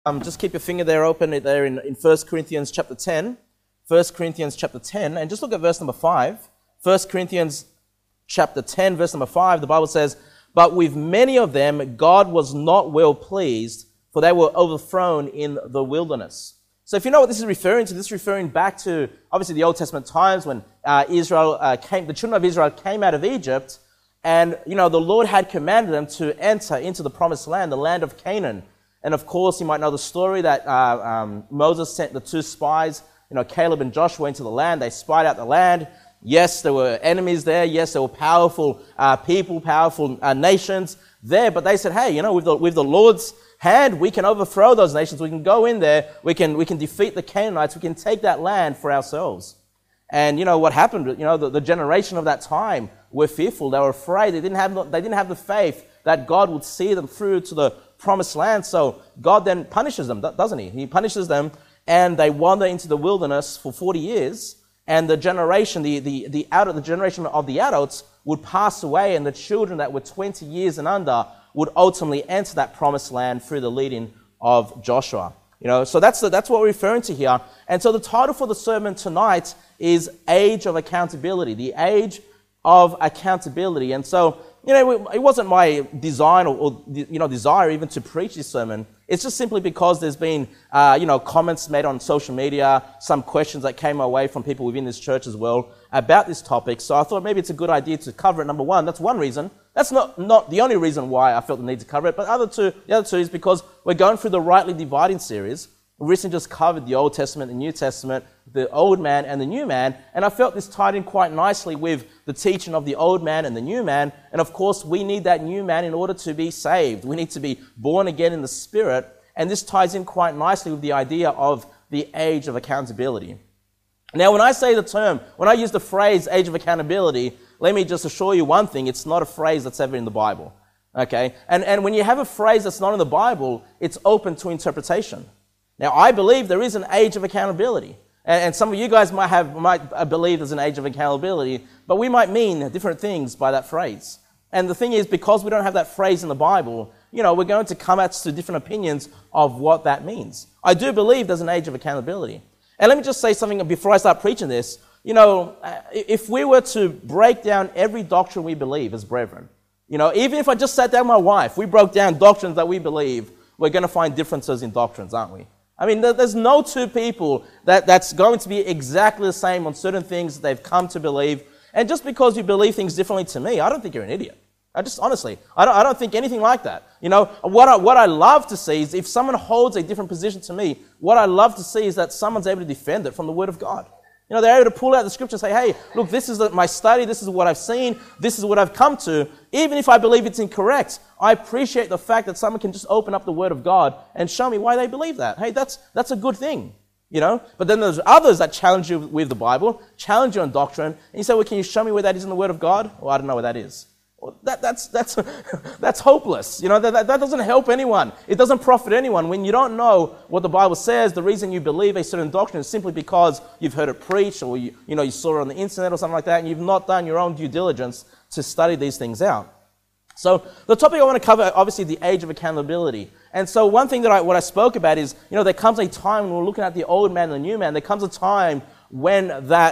Just keep your finger there open there in 1 Corinthians chapter 10. 1 Corinthians chapter 10, and just look at verse number 5. 1 Corinthians chapter 10, verse number 5, the Bible says, "But with many of them God was not well pleased, for they were overthrown in the wilderness." So if you know what this is referring to, this is referring back to, obviously, the Old Testament times when the children of Israel came out of Egypt, and, the Lord had commanded them to enter into the promised land, the land of Canaan. And of course, you might know the story that Moses sent the two spies, Caleb and Joshua, into the land. They spied out the land. Yes, there were enemies there. Yes, there were powerful people, powerful nations there. But they said, hey, with the Lord's hand, we can overthrow those nations. We can go in there. We can defeat the Canaanites. We can take that land for ourselves. And what happened? The generation of that time were fearful. They were afraid. They didn't have the faith that God would see them through to the promised land. So God then punishes them, doesn't he? He punishes them, and they wander into the wilderness for 40 years. And the generation, the generation of the adults would pass away, and the children that were 20 years and under would ultimately enter that promised land through the leading of Joshua. So that's what we're referring to here. And so the title for the sermon tonight is Age of Accountability, the age of accountability. And so, it wasn't my design or desire even to preach this sermon. It's just simply because there's been, comments made on social media, some questions that came my way from people within this church as well about this topic. So I thought maybe it's a good idea to cover it. Number one, that's one reason. That's not the only reason why I felt the need to cover it, but the other two is because we're going through the Rightly Dividing series. We recently just covered the Old Testament, the New Testament, the old man and the new man, and I felt this tied in quite nicely with the teaching of the old man and the new man. And of course, we need that new man in order to be saved. We need to be born again in the Spirit, and this ties in quite nicely with the idea of the age of accountability. Now, when I use the phrase age of accountability, let me just assure you one thing: it's not a phrase that's ever in the Bible. Okay? And when you have a phrase that's not in the Bible, it's open to interpretation. Now, I believe there is an age of accountability. And some of you guys might believe there's an age of accountability, but we might mean different things by that phrase. And the thing is, because we don't have that phrase in the Bible, we're going to come out to different opinions of what that means. I do believe there's an age of accountability. And let me just say something before I start preaching this. If we were to break down every doctrine we believe as brethren, even if I just sat down with my wife, we broke down doctrines that we believe, we're going to find differences in doctrines, aren't we? I mean, there's no two people that's going to be exactly the same on certain things that they've come to believe. And just because you believe things differently to me, I don't think you're an idiot. I don't think anything like that. What I love to see is if someone holds a different position to me, what I love to see is that someone's able to defend it from the Word of God. They're able to pull out the Scripture and say, hey, look, this is my study, this is what I've seen, this is what I've come to. Even if I believe it's incorrect, I appreciate the fact that someone can just open up the Word of God and show me why they believe that. Hey, that's a good thing, But then there's others that challenge you with the Bible, challenge you on doctrine, and you say, well, can you show me where that is in the Word of God? Well, I don't know where that is. Well, that's hopeless. That doesn't help anyone. It doesn't profit anyone. When you don't know what the Bible says, the reason you believe a certain doctrine is simply because you've heard it preached, or you saw it on the internet or something like that, and you've not done your own due diligence to study these things out. So the topic I want to cover, obviously, the age of accountability. And so one thing that what I spoke about is, there comes a time when we're looking at the old man and the new man. There comes a time when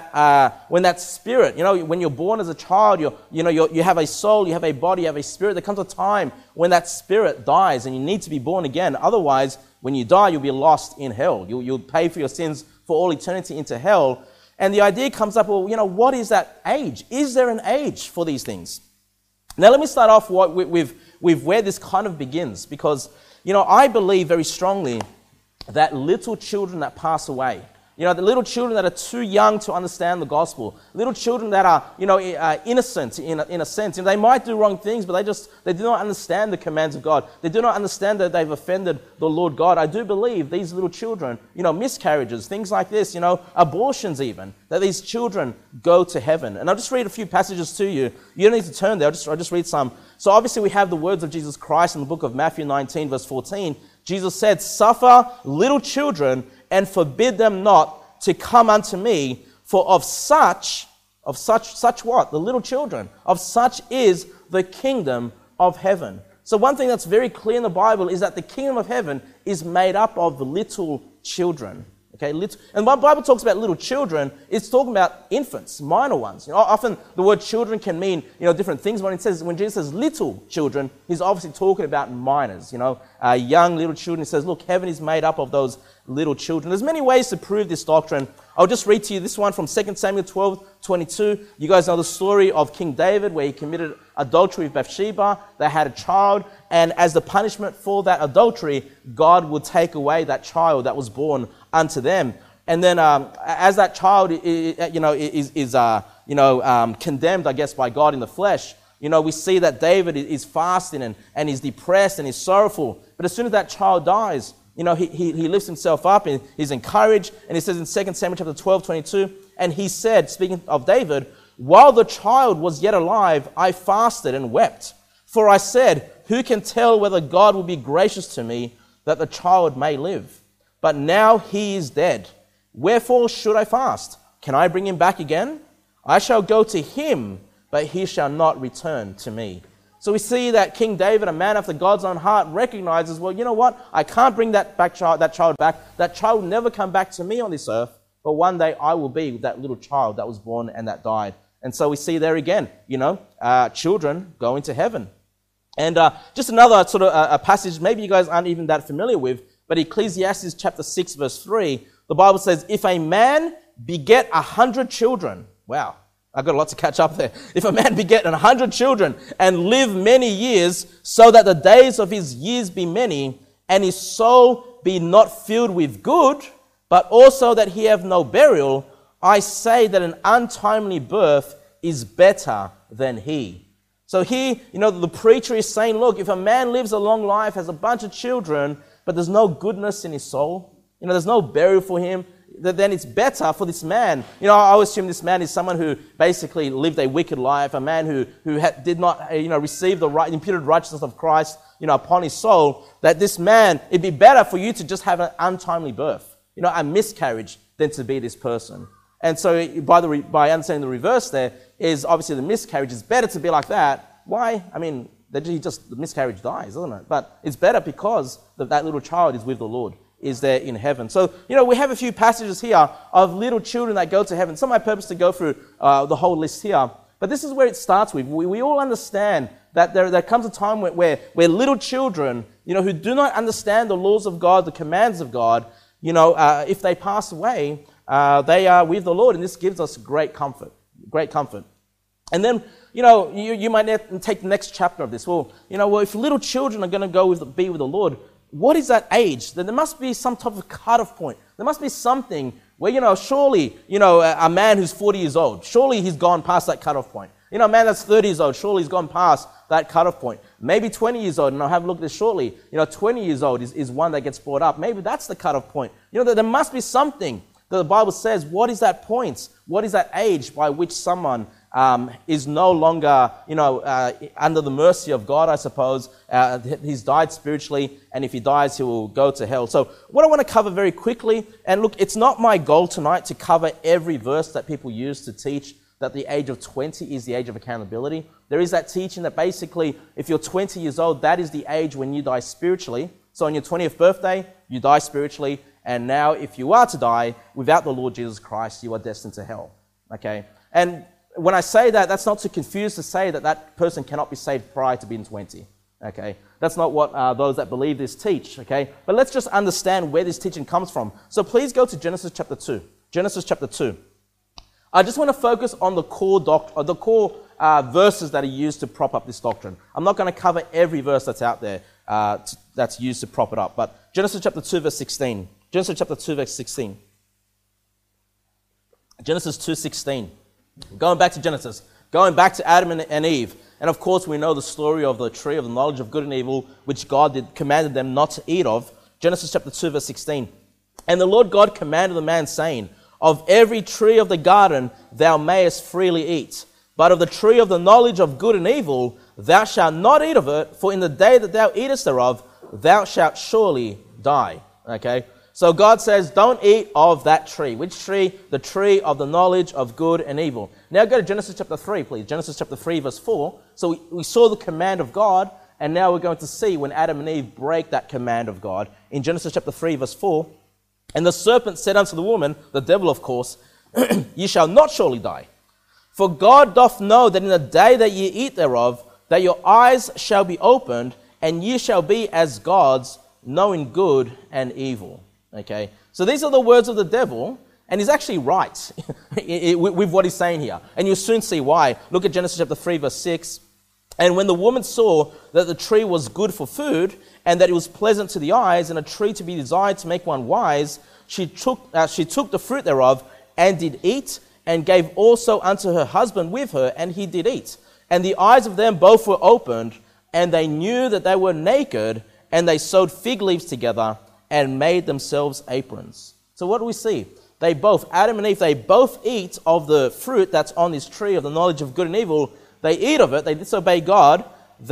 that spirit, when you're born as a child, you have a soul, you have a body, you have a spirit. There comes a time when that spirit dies, and you need to be born again. Otherwise, when you die, you'll be lost in hell. You'll pay for your sins for all eternity into hell. And the idea comes up, well, what is that age? Is there an age for these things? Now, let me start off with where this kind of begins, because, I believe very strongly that little children that pass away, the little children that are too young to understand the gospel, little children that are, innocent in a sense. They might do wrong things, but they do not understand the commands of God. They do not understand that they've offended the Lord God. I do believe these little children, miscarriages, things like this, abortions even, that these children go to heaven. And I'll just read a few passages to you. You don't need to turn there. I'll just read some. So obviously we have the words of Jesus Christ in the book of Matthew 19, verse 14. Jesus said, "Suffer little children and forbid them not to come unto me, for of such what? The little children. Of such is the kingdom of heaven." So one thing that's very clear in the Bible is that the kingdom of heaven is made up of little children. Okay, and when the Bible talks about little children, it's talking about infants, minor ones. Often the word children can mean different things. When Jesus says little children, he's obviously talking about minors. Young little children. He says, look, heaven is made up of those little children. There's many ways to prove this doctrine. I'll just read to you this one from 2 Samuel 12:22. You guys know the story of King David where he committed adultery with Bathsheba. They had a child, and as the punishment for that adultery, God would take away that child that was born unto them. And then as that child is condemned, I guess, by God in the flesh, we see that David is fasting and he's depressed and he's sorrowful. But as soon as that child dies, he lifts himself up and he's encouraged. And he says in 2 Samuel chapter 12:22, and he said, speaking of David, while the child was yet alive, I fasted and wept. For I said, who can tell whether God will be gracious to me that the child may live? But now he is dead. Wherefore should I fast? Can I bring him back again? I shall go to him, but he shall not return to me. So we see that King David, a man after God's own heart, recognizes, well, you know what? I can't bring that child back. That child will never come back to me on this earth, but one day I will be that little child that was born and that died. And so we see there again, children going to heaven. And just another sort of a passage maybe you guys aren't even that familiar with, but Ecclesiastes chapter 6 verse 3, the Bible says, if a man beget 100 children, wow, I've got a lot to catch up there. If a man beget 100 children and live many years, so that the days of his years be many, and his soul be not filled with good, but also that he have no burial, I say that an untimely birth is better than he. So here, the preacher is saying, look, if a man lives a long life, has a bunch of children, but there's no goodness in his soul, there's no burial for him, then it's better for this man. I always assume this man is someone who basically lived a wicked life, a man who did not, receive the imputed righteousness of Christ, upon his soul, that this man, it'd be better for you to just have an untimely birth, a miscarriage, than to be this person. And so by understanding the reverse there, is obviously the miscarriage is better to be like that. Why? I mean, the miscarriage dies, isn't it? But it's better because that little child is with the Lord, is there in heaven. So, we have a few passages here of little children that go to heaven. It's not my purpose to go through the whole list here, but this is where it starts with. We all understand that there comes a time where little children, who do not understand the laws of God, the commands of God, if they pass away, they are with the Lord, and this gives us great comfort. And then, you might take the next chapter of this. Well, if little children are going to be with the Lord, what is that age? Then there must be some type of cutoff point. There must be something where, surely, a man who's 40 years old, surely he's gone past that cutoff point. A man that's 30 years old, surely he's gone past that cutoff point. Maybe 20 years old, and I'll have a look at this shortly. 20 years old is one that gets brought up. Maybe that's the cutoff point. There must be something that the Bible says, what is that point? What is that age by which someone is no longer, under the mercy of God, I suppose. He's died spiritually, and if he dies, he will go to hell. So what I want to cover very quickly, and look, it's not my goal tonight to cover every verse that people use to teach that the age of 20 is the age of accountability. There is that teaching that basically, if you're 20 years old, that is the age when you die spiritually. So on your 20th birthday, you die spiritually, and now if you are to die without the Lord Jesus Christ, you are destined to hell. Okay? And when I say that, that's not to confuse to say that person cannot be saved prior to being 20. Okay? That's not what those that believe this teach. Okay? But let's just understand where this teaching comes from. So please go to Genesis chapter 2. Genesis chapter 2. I just want to focus on the core verses that are used to prop up this doctrine. I'm not going to cover every verse that's out there that's used to prop it up. But Genesis chapter 2 verse 16. Genesis chapter 2 verse 16. Genesis 2:16. Going back to Genesis. Going back to Adam and Eve. And of course we know the story of the tree of the knowledge of good and evil, which God commanded them not to eat of. Genesis chapter 2 verse 16. And the Lord God commanded the man, saying, of every tree of the garden thou mayest freely eat, but of the tree of the knowledge of good and evil thou shalt not eat of it, for in the day that thou eatest thereof thou shalt surely die. Okay? So God says, don't eat of that tree. Which tree? The tree of the knowledge of good and evil. Now go to Genesis chapter 3, please. Genesis chapter 3, verse 4. So we saw the command of God, And now we're going to see when Adam and Eve break that command of God. In Genesis chapter 3, verse 4, and the serpent said unto the woman, the devil of course, ye shall not surely die. For God doth know that in the day that ye eat thereof, that your eyes shall be opened, and ye shall be as gods, knowing good and evil. Okay, so these are the words of the devil, and he's actually right with what he's saying here. And you'll soon see why. Look at Genesis chapter 3, verse 6. And when the woman saw that the tree was good for food, and that it was pleasant to the eyes, and a tree to be desired to make one wise, she took the fruit thereof, and did eat, and gave also unto her husband with her, and he did eat. And the eyes of them both were opened, and they knew that they were naked, and they sewed fig leaves together, and made themselves aprons. So what do we see? They both, Adam and Eve, they both eat of the fruit that's on this tree of the knowledge of good and evil. They eat of it, they disobey God,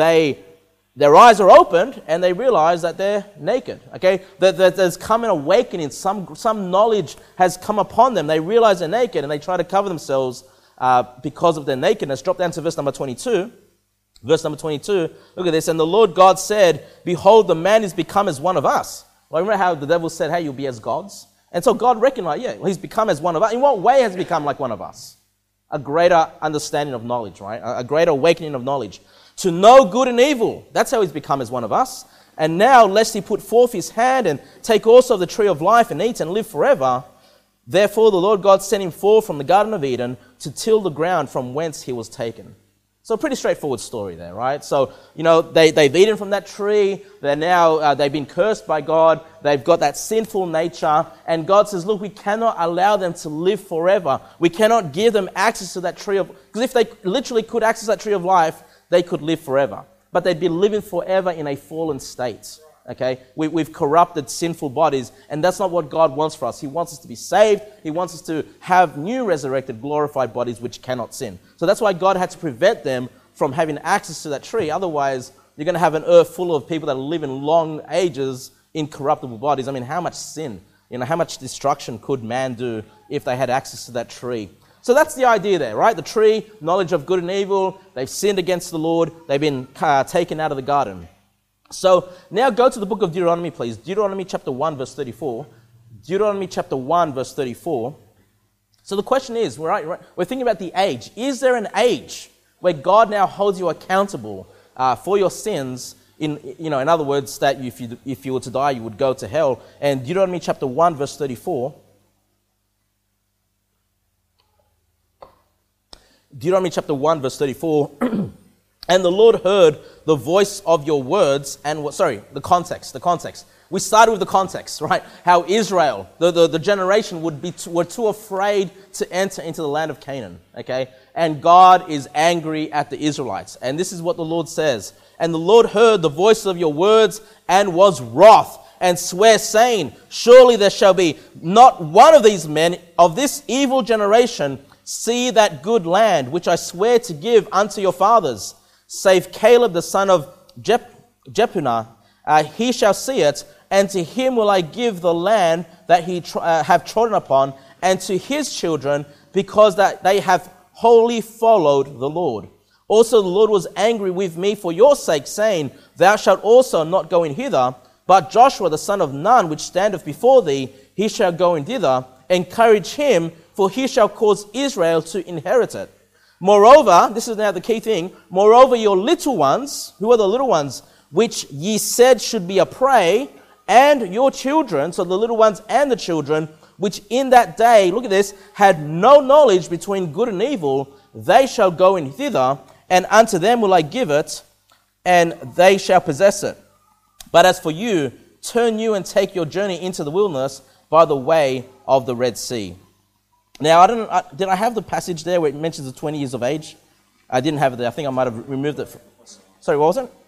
their eyes are opened, and they realize that they're naked. Okay, that there's come an awakening, some knowledge has come upon them. They realize they're naked, and they try to cover themselves because of their nakedness. Drop down to verse number 22. Verse number 22, look at this. And the Lord God said, behold, the man is become as one of us. Well, remember how the devil said, hey, you'll be as gods? And so God recognized, he's become as one of us. In what way has he become like one of us? A greater understanding of knowledge, right? A greater awakening of knowledge. To know good and evil. That's how he's become as one of us. And now, lest he put forth his hand and take also of the tree of life and eat and live forever. Therefore the Lord God sent him forth from the Garden of Eden to till the ground from whence he was taken. So a pretty straightforward story there, right? So, they've eaten from that tree. They're now, they've been cursed by God. They've got that sinful nature. And God says, look, we cannot allow them to live forever. We cannot give them access to that tree of, because if they literally could access that tree of life, they could live forever. But they'd be living forever in a fallen state. Okay, we've corrupted sinful bodies, and that's not what God wants for us. He wants us to be saved. He wants us to have new resurrected, glorified bodies which cannot sin. So that's why God had to prevent them from having access to that tree. Otherwise, you're going to have an earth full of people that live in long ages in corruptible bodies. I mean, how much sin, how much destruction could man do if they had access to that tree? So that's the idea there, right? The tree, knowledge of good and evil. They've sinned against the Lord. They've been taken out of the garden. So now go to the book of Deuteronomy, please. Deuteronomy chapter 1, verse 34. Deuteronomy chapter 1, verse 34. So the question is, we're thinking about the age. Is there an age where God now holds you accountable for your sins? In other words, that if you were to die, you would go to hell. And Deuteronomy chapter 1, verse 34. Deuteronomy chapter 1, verse 34. And the Lord heard the voice of your words and the context. We started with the context, right? How Israel, the generation were too afraid to enter into the land of Canaan, okay? And God is angry at the Israelites. And this is what the Lord says. And the Lord heard the voice of your words and was wroth and sware, saying, surely there shall be not one of these men of this evil generation see that good land which I swear to give unto your fathers, save Caleb the son of Jephunneh, he shall see it, and to him will I give the land that he have trodden upon, and to his children, because that they have wholly followed the Lord. Also the Lord was angry with me for your sake, saying, thou shalt also not go in hither, but Joshua the son of Nun, which standeth before thee, he shall go in thither. Encourage him, for he shall cause Israel to inherit it. Moreover, this is now the key thing, moreover your little ones, who are the little ones, which ye said should be a prey, and your children, so the little ones and the children, which in that day, look at this, had no knowledge between good and evil, they shall go in thither, and unto them will I give it, and they shall possess it. But as for you, turn you and take your journey into the wilderness by the way of the Red Sea. Now, did I have the passage there where it mentions the 20 years of age? I didn't have it there. I think I might have removed it. Sorry, what was it?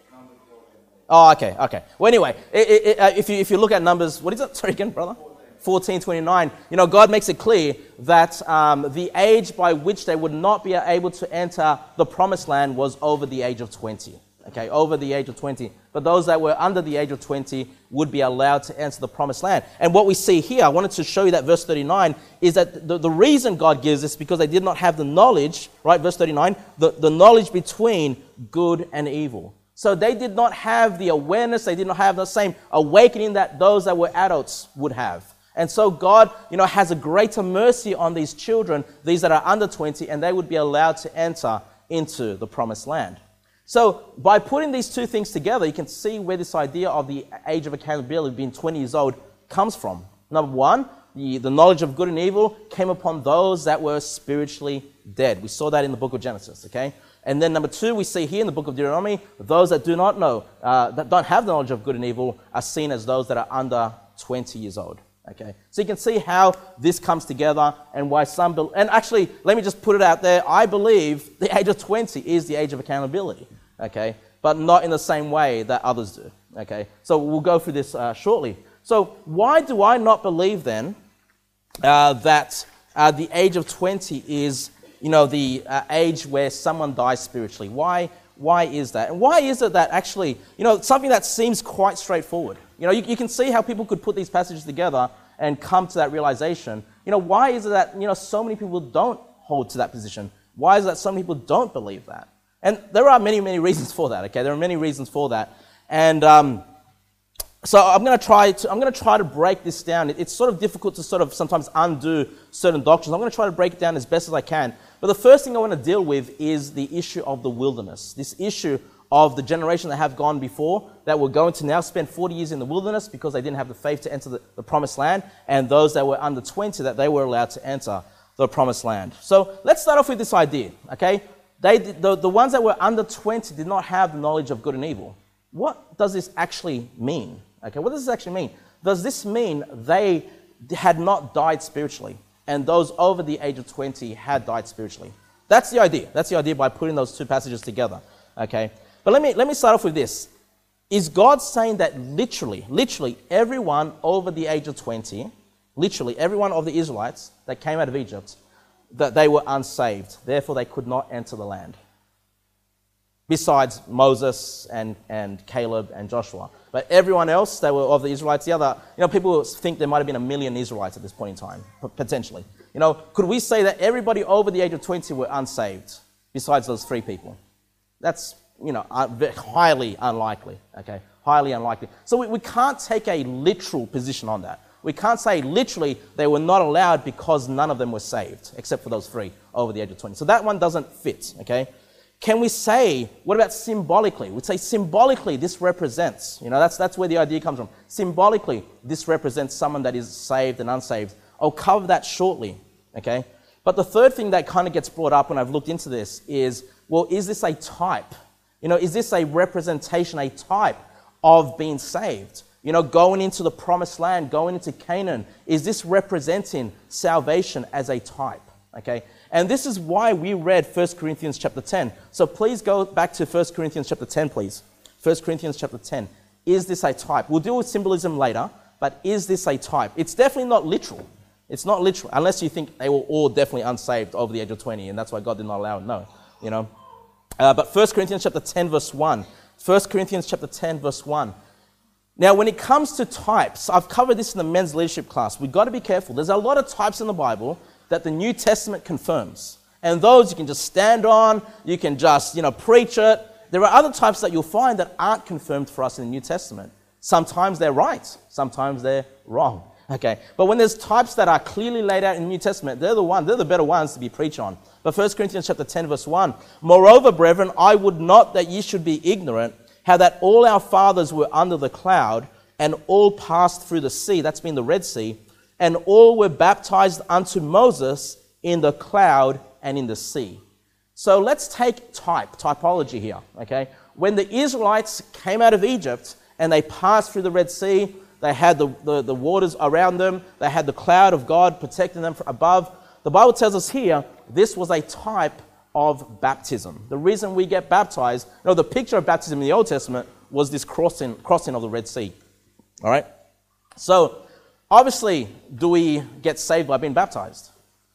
Oh, okay. Well, anyway, if you look at Numbers, what is it? Sorry again, brother? 14:29. God makes it clear that the age by which they would not be able to enter the promised land was over the age of 20. Okay, over the age of 20. But those that were under the age of 20 would be allowed to enter the promised land. And what we see here, I wanted to show you that verse 39, is that the reason God gives this is because they did not have the knowledge, right, verse 39, the knowledge between good and evil. So they did not have the awareness, they did not have the same awakening that those that were adults would have. And so God, has a greater mercy on these children, these that are under 20, and they would be allowed to enter into the promised land. So by putting these two things together, you can see where this idea of the age of accountability, being 20 years old, comes from. Number one, the knowledge of good and evil came upon those that were spiritually dead. We saw that in the book of Genesis, okay? And then number two, we see here in the book of Deuteronomy, those that do not know, that don't have the knowledge of good and evil, are seen as those that are under 20 years old. Okay, so you can see how this comes together and why some... And actually, let me just put it out there. I believe the age of 20 is the age of accountability, okay? But not in the same way that others do, okay? So we'll go through this shortly. So why do I not believe then that the age of 20 is, the age where someone dies spiritually? Why is that? And why is it that actually, something that seems quite straightforward? You can see how people could put these passages together and come to that realization. Why is it that, so many people don't hold to that position? Why is it that so many people don't believe that? And there are many, many reasons for that, okay? There are many reasons for that. And so I'm going to try to break this down. It's sort of difficult to sort of sometimes undo certain doctrines. I'm going to try to break it down as best as I can. But the first thing I want to deal with is the issue of the wilderness. This issue of the generation that have gone before, that were going to now spend 40 years in the wilderness because they didn't have the faith to enter the promised land, and those that were under 20, that they were allowed to enter the promised land. So let's start off with this idea, okay? The ones that were under 20 did not have the knowledge of good and evil. What does this actually mean? Okay, what does this actually mean? Does this mean they had not died spiritually, and those over the age of 20 had died spiritually? That's the idea. That's the idea by putting those two passages together, okay? But let me start off with this. Is God saying that literally everyone over the age of 20, literally everyone of the Israelites that came out of Egypt, that they were unsaved, therefore they could not enter the land? Besides Moses and Caleb and Joshua. But everyone else that were of the Israelites, the other, people think there might have been 1 million Israelites at this point in time, potentially. Could we say that everybody over the age of 20 were unsaved, besides those 3 people? That's, highly unlikely, okay? Highly unlikely. So we can't take a literal position on that. We can't say literally they were not allowed because none of them were saved, except for those 3 over the age of 20. So that one doesn't fit, okay? Can we say, what about symbolically? We'd say symbolically this represents, that's where the idea comes from. Symbolically, this represents someone that is saved and unsaved. I'll cover that shortly, okay? But the third thing that kind of gets brought up when I've looked into this is, well, is this a type? Is this a representation, a type of being saved? Going into the promised land, going into Canaan, is this representing salvation as a type? Okay? And this is why we read 1 Corinthians chapter 10. So please go back to 1 Corinthians chapter 10, please. 1 Corinthians chapter 10. Is this a type? We'll deal with symbolism later, but is this a type? It's definitely not literal. It's not literal, unless you think they were all definitely unsaved over the age of 20, and that's why God did not allow it. No, but 1 Corinthians chapter 10, verse 1. 1 Corinthians chapter 10, verse 1. Now, when it comes to types, I've covered this in the men's leadership class. We've got to be careful. There's a lot of types in the Bible that the New Testament confirms. And those you can just stand on, you can just, preach it. There are other types that you'll find that aren't confirmed for us in the New Testament. Sometimes they're right, sometimes they're wrong. Okay, but when there's types that are clearly laid out in the New Testament, they're the better ones to be preached on. But 1 Corinthians chapter 10, verse 1, moreover, brethren, I would not that ye should be ignorant, how that all our fathers were under the cloud, and all passed through the sea, that's been the Red Sea, and all were baptized unto Moses in the cloud and in the sea. So let's take typology here, okay? When the Israelites came out of Egypt and they passed through the Red Sea, they had the waters around them, they had the cloud of God protecting them from above. The Bible tells us here, this was a type of baptism. The reason we get baptized, the picture of baptism in the Old Testament was this crossing of the Red Sea, all right? So, obviously, do we get saved by being baptized?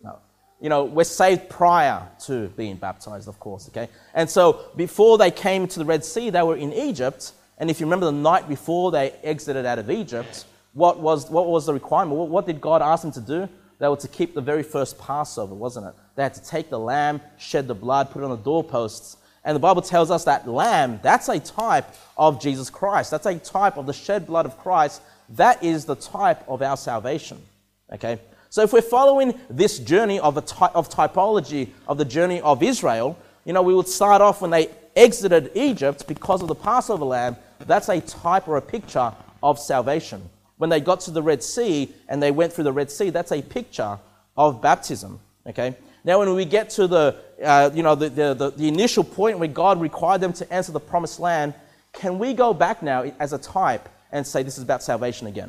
No. We're saved prior to being baptized, of course, okay? And so, before they came to the Red Sea, they were in Egypt. And if you remember the night before they exited out of Egypt, what was the requirement? What did God ask them to do? They were to keep the very first Passover, wasn't it? They had to take the lamb, shed the blood, put it on the doorposts, And the Bible tells us that lamb, that's a type of Jesus Christ. That's a type of the shed blood of Christ. That is the type of our salvation. Okay? So if we're following this journey of typology of the journey of Israel, we would start off when they exited Egypt because of the Passover lamb. That's a type or a picture of salvation. When they got to the Red Sea and they went through the Red Sea, that's a picture of baptism. Okay? Now, when we get to the initial point where God required them to enter the promised land, can we go back now as a type and say this is about salvation again?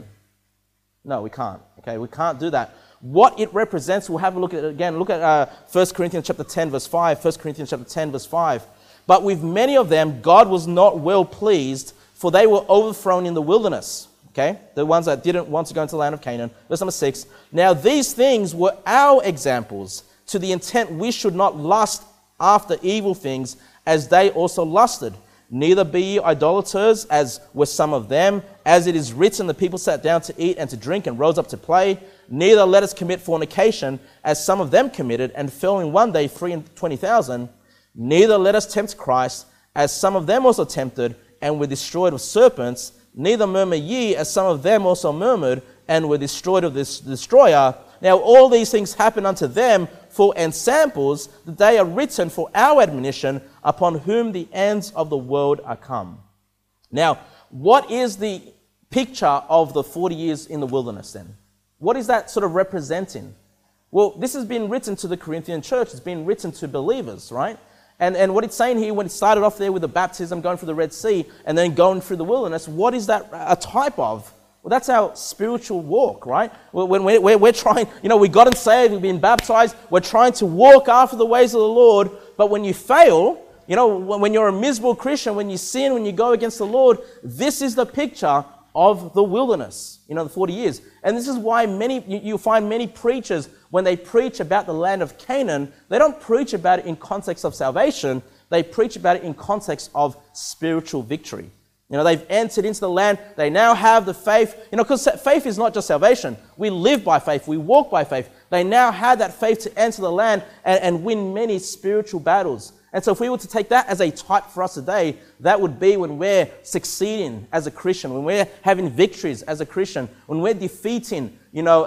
No, we can't. Okay, we can't do that. What it represents, we'll have a look at it again. Look at 1 Corinthians chapter 10, verse 5. 1 Corinthians chapter 10, verse 5. But with many of them, God was not well pleased, for they were overthrown in the wilderness. Okay, the ones that didn't want to go into the land of Canaan. Verse number 6. Now these things were our examples, to the intent we should not lust after evil things, as they also lusted. Neither be ye idolaters, as were some of them. As it is written, the people sat down to eat and to drink, and rose up to play. Neither let us commit fornication, as some of them committed, and fell in one day 23,000. Neither let us tempt Christ, as some of them also tempted, and were destroyed of serpents. Neither murmur ye, as some of them also murmured, and were destroyed of this destroyer. Now all these things happen unto them for ensamples, that they are written for our admonition, upon whom the ends of the world are come. Now, what is the picture of the 40 years in the wilderness then? What is that sort of representing? Well, this has been written to the Corinthian church. It's been written to believers, right? And what it's saying here, when it started off there with the baptism, going through the Red Sea, and then going through the wilderness, what is that a type of? Well, that's our spiritual walk, right? When we're trying, we got saved, we've been baptized, we're trying to walk after the ways of the Lord, but when you fail, when you're a miserable Christian, when you sin, when you go against the Lord, this is the picture of the wilderness, the 40 years. And this is why you'll find many preachers, when they preach about the land of Canaan, they don't preach about it in context of salvation, they preach about it in context of spiritual victory. They've entered into the land. They now have the faith. Because faith is not just salvation. We live by faith. We walk by faith. They now have that faith to enter the land and win many spiritual battles. And so if we were to take that as a type for us today, that would be when we're succeeding as a Christian, when we're having victories as a Christian, when we're defeating,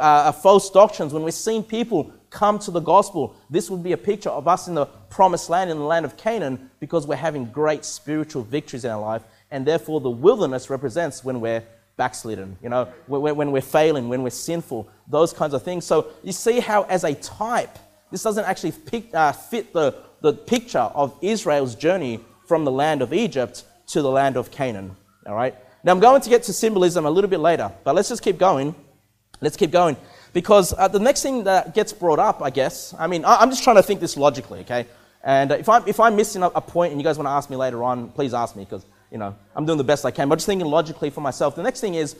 false doctrines, when we're seeing people come to the gospel. This would be a picture of us in the promised land, in the land of Canaan, because we're having great spiritual victories in our life. And therefore, the wilderness represents when we're backslidden, when we're failing, when we're sinful, those kinds of things. So you see how, as a type, this doesn't actually fit the picture of Israel's journey from the land of Egypt to the land of Canaan. All right. Now I'm going to get to symbolism a little bit later, but let's just keep going. Let's keep going, because the next thing that gets brought up, I guess, I'm just trying to think this logically, okay? And if I'm missing a point and you guys want to ask me later on, please ask me, because I'm doing the best I can. But just thinking logically for myself. The next thing is,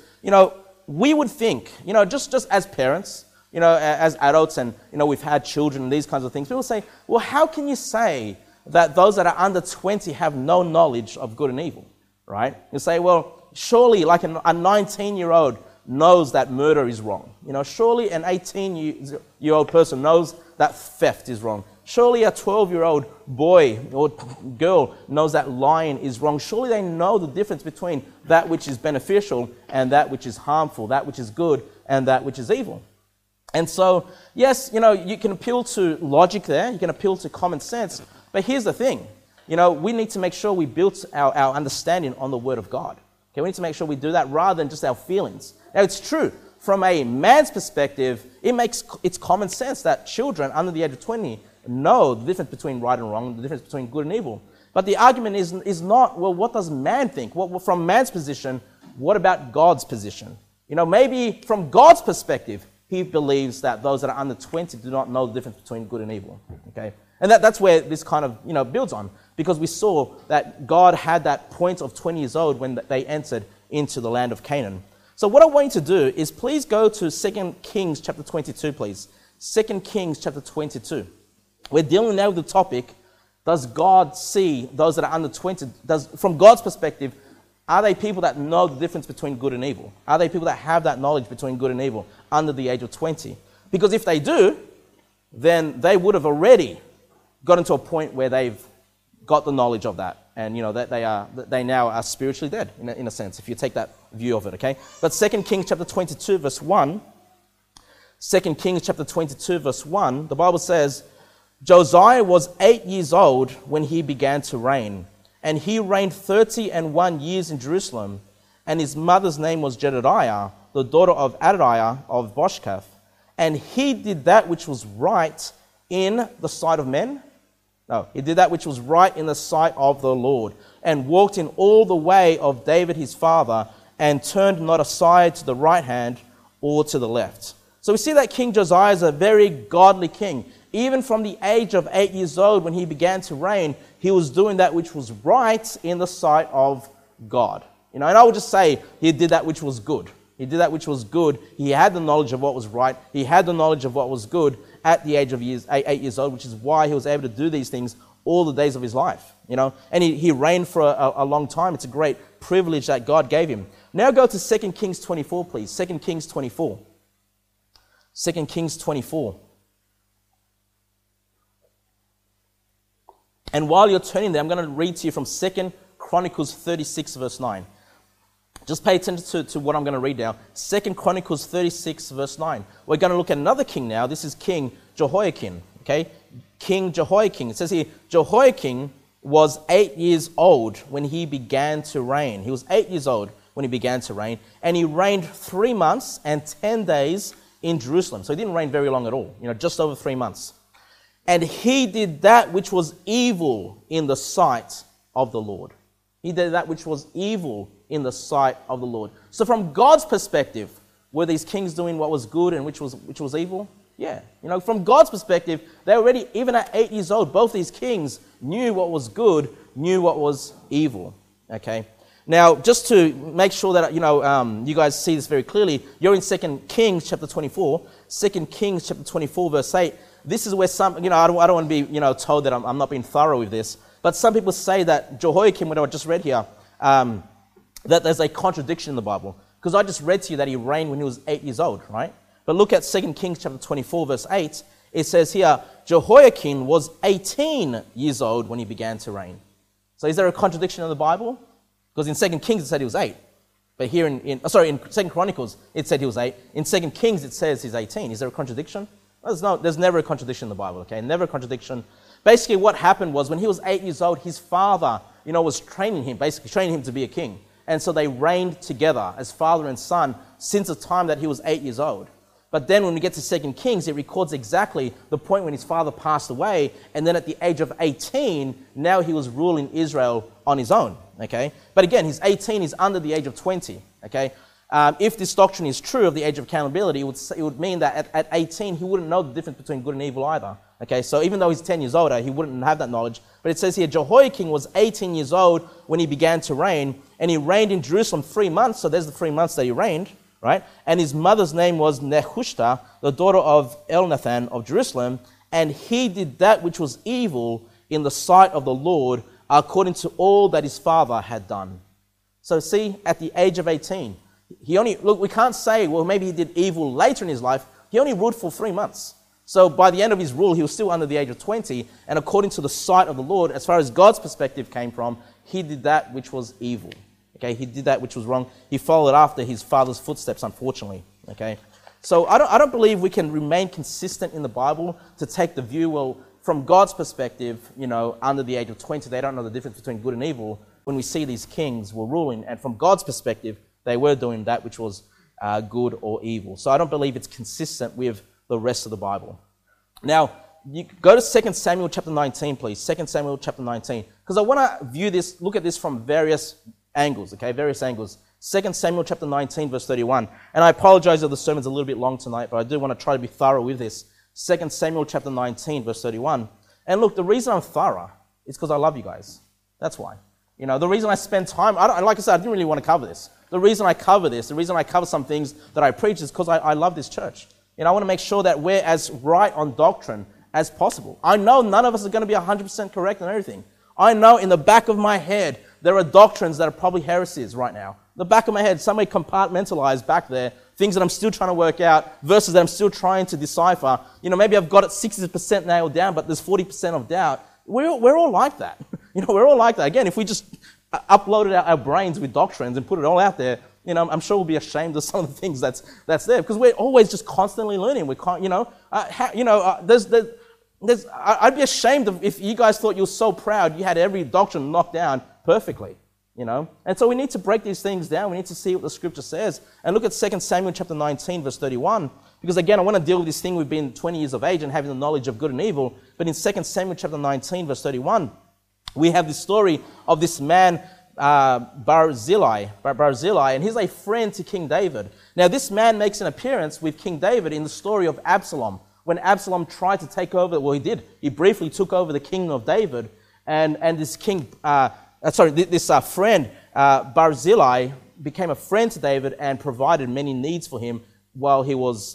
we would think, just as parents, as adults, and we've had children and these kinds of things. People say, well, how can you say that those that are under 20 have no knowledge of good and evil, right? You say, well, surely like a 19-year-old knows that murder is wrong. Surely an 18-year-old person knows that theft is wrong. Surely a 12-year-old boy or girl knows that lying is wrong. Surely they know the difference between that which is beneficial and that which is harmful, that which is good and that which is evil. And so, yes, you can appeal to logic there, you can appeal to common sense, but here's the thing. We need to make sure we build our understanding on the Word of God. Okay, we need to make sure we do that rather than just our feelings. Now, it's true, from a man's perspective, it's common sense that children under the age of 20 know the difference between right and wrong, the difference between good and evil. But the argument is not, well, what does man think? From man's position, what about God's position? Maybe from God's perspective, he believes that those that are under 20 do not know the difference between good and evil. Okay, and that's where this kind of builds on, because we saw that God had that point of 20 years old when they entered into the land of Canaan. So what I want you to do is please go to 2 Kings chapter 22, please. 2 Kings chapter 22. We're dealing now with the topic, does God see those that are under 20? From God's perspective, are they people that know the difference between good and evil? Are they people that have that knowledge between good and evil under the age of 20? Because if they do, then they would have already gotten to a point where they've got the knowledge of that. And, that they now are spiritually dead, in a sense, if you take that view of it, okay? But 2 Kings chapter 22, verse 1, 2 Kings chapter 22, verse 1, the Bible says, Josiah was 8 years old when he began to reign, and he reigned 31 years in Jerusalem, and his mother's name was Jedediah, the daughter of Adadiah of Boshkath, and he did that which was right in the sight of men. No, he did that which was right in the sight of the Lord, and walked in all the way of David his father, and turned not aside to the right hand or to the left. So we see that King Josiah is a very godly king. Even from the age of 8 years old, when he began to reign, he was doing that which was right in the sight of God. And I would just say he did that which was good. He did that which was good. He had the knowledge of what was right. He had the knowledge of what was good at the age of 8 years old, which is why he was able to do these things all the days of his life. And he reigned for a long time. It's a great privilege that God gave him. Now go to 2 Kings 24, please. 2 Kings 24. 2 Kings 24. And while you're turning there, I'm going to read to you from 2 Chronicles 36, verse 9. Just pay attention to what I'm going to read now. 2 Chronicles 36, verse 9. We're going to look at another king now. This is King Jehoiakim. Okay? King Jehoiakim. It says here, Jehoiakim was 8 years old when he began to reign. He was 8 years old when he began to reign. And he reigned 3 months and 10 days in Jerusalem. So he didn't reign very long at all. Just over 3 months. And he did that which was evil in the sight of the Lord. He did that which was evil in the sight of the Lord. So from God's perspective, were these kings doing what was good and which was evil? Yeah. From God's perspective, they already, even at 8 years old, both these kings knew what was good, knew what was evil. Okay. Now, just to make sure that, you guys see this very clearly, you're in 2 Kings chapter 24. 2 Kings chapter 24, verse 8. This is where some, I don't want to be, told that I'm not being thorough with this. But some people say that Jehoiakim, what I just read here, that there's a contradiction in the Bible. Because I just read to you that he reigned when he was 8 years old, right? But look at 2 Kings chapter 24, verse 8. It says here, Jehoiakim was 18 years old when he began to reign. So is there a contradiction in the Bible? Because in 2 Kings it said he was 8. But here in 2 Chronicles it said he was 8. In 2 Kings it says he's 18. Is there a contradiction? There's never a contradiction in the Bible, okay? Never a contradiction. Basically what happened was when he was 8 years old, his father, was training him to be a king. And so they reigned together as father and son since the time that he was 8 years old. But then when we get to 2 Kings, it records exactly the point when his father passed away. And then at the age of 18, now he was ruling Israel on his own, okay? But again, he's 18, he's under the age of 20, okay? If this doctrine is true of the age of accountability, it would mean that at 18, he wouldn't know the difference between good and evil either. Okay, so even though he's 10 years older, he wouldn't have that knowledge. But it says here, Jehoiakim was 18 years old when he began to reign, and he reigned in Jerusalem 3 months. So there's the 3 months that he reigned, right? And his mother's name was Nehushta, the daughter of Elnathan of Jerusalem, and he did that which was evil in the sight of the Lord, according to all that his father had done. So see, at the age of 18, we can't say, well, maybe he did evil later in his life. He only ruled for 3 months. So by the end of his rule, he was still under the age of 20. And according to the sight of the Lord, as far as God's perspective came from, he did that which was evil. Okay, he did that which was wrong. He followed after his father's footsteps, unfortunately. Okay, so I don't believe we can remain consistent in the Bible to take the view, well, from God's perspective, under the age of 20, they don't know the difference between good and evil. When we see these kings were ruling, and from God's perspective, they were doing that which was good or evil. So I don't believe it's consistent with the rest of the Bible. Now, you go to 2 Samuel chapter 19, please. 2 Samuel chapter 19. Because I want to look at this from various angles, okay? Various angles. 2 Samuel chapter 19, verse 31. And I apologize if the sermon's a little bit long tonight, but I do want to try to be thorough with this. 2 Samuel chapter 19, verse 31. And look, the reason I'm thorough is because I love you guys. That's why. The reason I spend time, like I said, I didn't really want to cover this. The reason I cover this, the reason I cover some things that I preach is because I love this church. I want to make sure that we're as right on doctrine as possible. I know none of us are going to be 100% correct on everything. I know in the back of my head, there are doctrines that are probably heresies right now. The back of my head, somewhere compartmentalized back there, things that I'm still trying to work out, verses that I'm still trying to decipher. Maybe I've got it 60% nailed down, but there's 40% of doubt. We're all like that. We're all like that. Again, if we just uploaded our brains with doctrines and put it all out there, I'm sure we'll be ashamed of some of the things that's there, because we're always just constantly learning. We can't, I'd be ashamed if you guys thought you were so proud you had every doctrine knocked down perfectly, And so we need to break these things down. We need to see what the scripture says. And look at 2 Samuel chapter 19, verse 31. Because again, I want to deal with this thing we've been 20 years of age and having the knowledge of good and evil. But in 2 Samuel chapter 19, verse 31, we have this story of this man, Barzillai, and he's a friend to King David. Now, this man makes an appearance with King David in the story of Absalom. When Absalom tried to take over, well, he did. He briefly took over the kingdom of David, and this friend, Barzillai, became a friend to David and provided many needs for him while he was,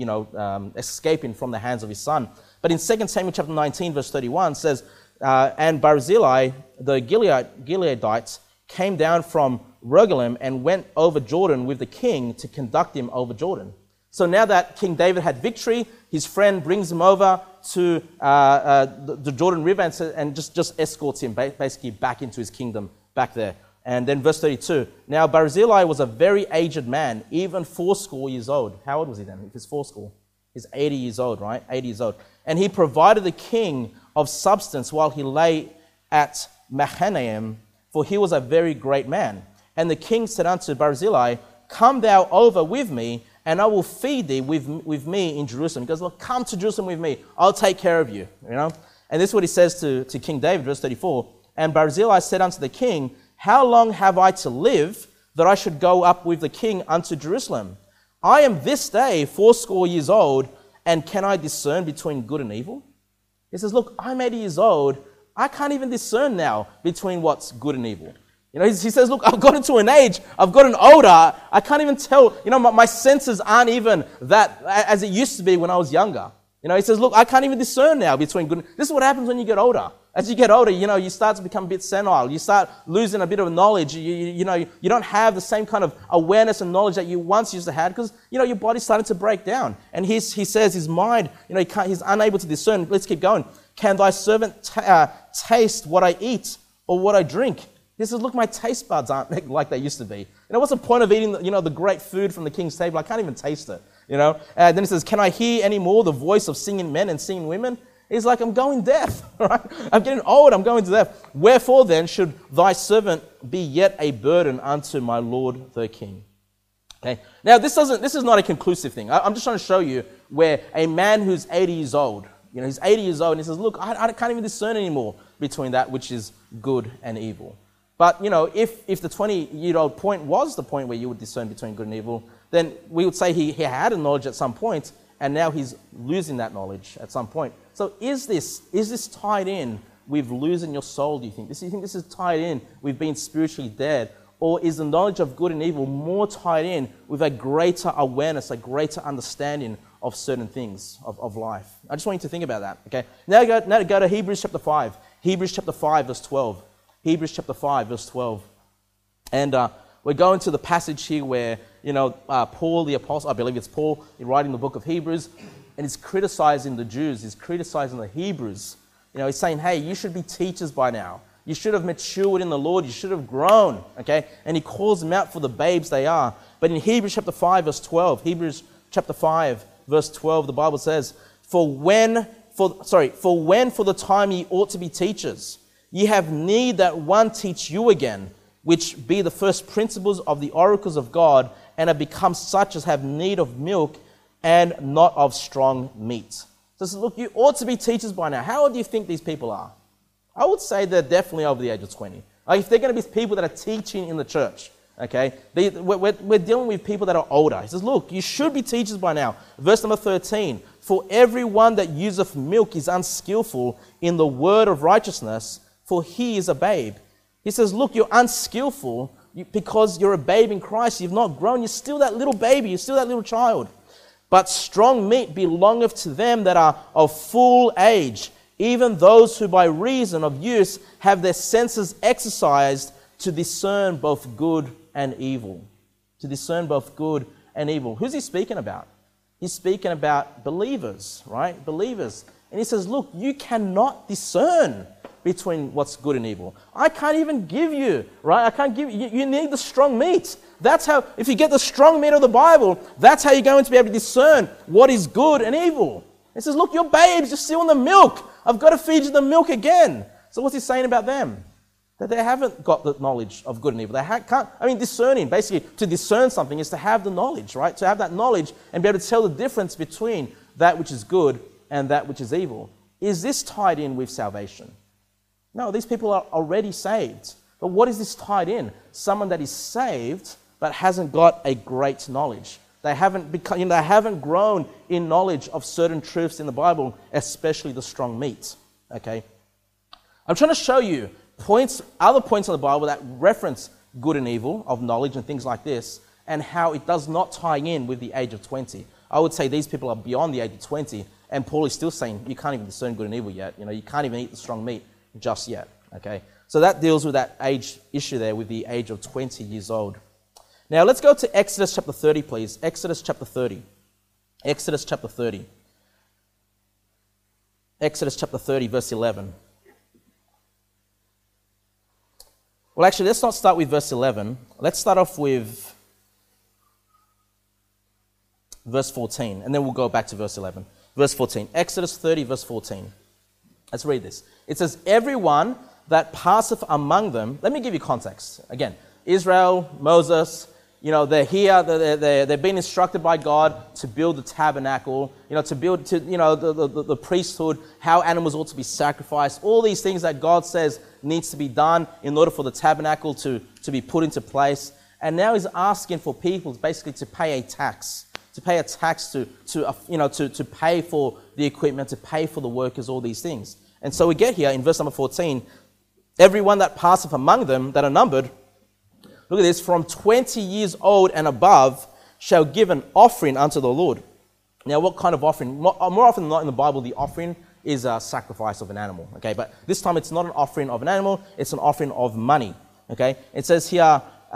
escaping from the hands of his son. But in 2 Samuel chapter 19, verse 31 says, and Barzillai, the Gileadites, came down from Rogelim and went over Jordan with the king to conduct him over Jordan. So now that King David had victory, his friend brings him over to the Jordan River and just escorts him basically back into his kingdom back there. And then verse 32, now Barzillai was a very aged man, even 80 years old. How old was he then? If he's 80, he's 80 years old, right? 80 years old. And he provided the king of substance while he lay at Mahanaim, for he was a very great man. And the king said unto Barzillai, come thou over with me, and I will feed thee with me in Jerusalem. He goes, look, come to Jerusalem with me. I'll take care of you, And this is what he says to King David, verse 34. And Barzillai said unto the king, how long have I to live that I should go up with the king unto Jerusalem? I am this day 80 years old, and can I discern between good and evil? He says, look, I'm 80 years old. I can't even discern now between what's good and evil. He says, look, I've gotten to an age, I've gotten older, I can't even tell, my senses aren't even that as it used to be when I was younger. He says, look, I can't even discern now between good and evil. This is what happens when you get older. As you get older, you start to become a bit senile. You start losing a bit of knowledge. You don't have the same kind of awareness and knowledge that you once used to have because, your body's starting to break down. And he says his mind, he's unable to discern. Let's keep going. Can thy servant taste what I eat or what I drink? He says, look, my taste buds aren't like they used to be. What's the point of eating, the great food from the king's table? I can't even taste it, Then he says, can I hear any more the voice of singing men and singing women? He's like, I'm going deaf, right? I'm getting old, I'm going to death. Wherefore then should thy servant be yet a burden unto my lord the king? Okay. Now, this is not a conclusive thing. I'm just trying to show you where a man who's 80 years old, he's 80 years old and he says, look, I can't even discern anymore between that which is good and evil. But, if the 20-year-old point was the point where you would discern between good and evil, then we would say he had a knowledge at some point, and now he's losing that knowledge at some point. So is this tied in with losing your soul, do you think? Do you think this is tied in with being spiritually dead? Or is the knowledge of good and evil more tied in with a greater awareness, a greater understanding of certain things of life? I just want you to think about that, okay? Now go to Hebrews chapter 5. Hebrews chapter 5, verse 12. Hebrews chapter 5, verse 12. And we're going to the passage here where, Paul the apostle, I believe it's Paul, writing the book of Hebrews, and he's criticizing the Jews, he's criticizing the Hebrews. He's saying, hey, you should be teachers by now. You should have matured in the Lord. You should have grown, okay? And he calls them out for the babes they are. But in Hebrews chapter 5, verse 12, Hebrews chapter 5, verse 12, the Bible says, For when for the time ye ought to be teachers, ye have need that one teach you again, which be the first principles of the oracles of God, and have become such as have need of milk and not of strong meat. So look, you ought to be teachers by now. How old do you think these people are? I would say they're definitely over the age of 20. Like if they're going to be people that are teaching in the church, okay, we're dealing with people that are older. He says, look, you should be teachers by now. Verse number 13, for everyone that useth milk is unskillful in the word of righteousness, for he is a babe. He says, look, you're unskillful because you're a babe in Christ. You've not grown. You're still that little baby. You're still that little child. But strong meat belongeth to them that are of full age, even those who by reason of use have their senses exercised to discern both good and evil. To discern both good and evil. Who's he speaking about? He's speaking about believers, right? Believers. And he says, look, you cannot discern between what's good and evil. I can't even give you, right? I can't give you. You need the strong meat. That's how, if you get the strong meat of the Bible, that's how you're going to be able to discern what is good and evil. It says, look, your babes, you're still in the milk. I've got to feed you the milk again. So what's he saying about them? That they haven't got the knowledge of good and evil. Discerning, basically, to discern something is to have the knowledge, right? To have that knowledge and be able to tell the difference between that which is good and that which is evil. Is this tied in with salvation? No, these people are already saved. But what is this tied in? Someone that is saved but hasn't got a great knowledge. They haven't grown in knowledge of certain truths in the Bible, especially the strong meat. Okay? I'm trying to show you other points in the Bible that reference good and evil, of knowledge and things like this, and how it does not tie in with the age of 20. I would say these people are beyond the age of 20, and Paul is still saying you can't even discern good and evil yet. You can't even eat the strong meat just yet. Okay? So that deals with that age issue there with the age of 20 years old. Now let's go to Exodus chapter 30, please. Exodus chapter 30. Exodus chapter 30. Exodus chapter 30, verse 11. Well, actually, let's not start with verse 11. Let's start off with verse 14, and then we'll go back to verse 11. Verse 14. Exodus 30, verse 14. Let's read this. It says, everyone that passeth among them. Let me give you context. Again, Israel, Moses, they're here, they've been instructed by God to build the tabernacle, to build the priesthood, how animals ought to be sacrificed, all these things that God says needs to be done in order for the tabernacle to be put into place. And now he's asking for people basically to pay a tax, to pay for the equipment, to pay for the workers, all these things. And so we get here in verse number 14, everyone that passeth among them that are numbered, look at this, from 20 years old and above shall give an offering unto the Lord. Now, what kind of offering? More often than not in the Bible, the offering is a sacrifice of an animal. Okay, but this time it's not an offering of an animal, it's an offering of money. Okay, it says here,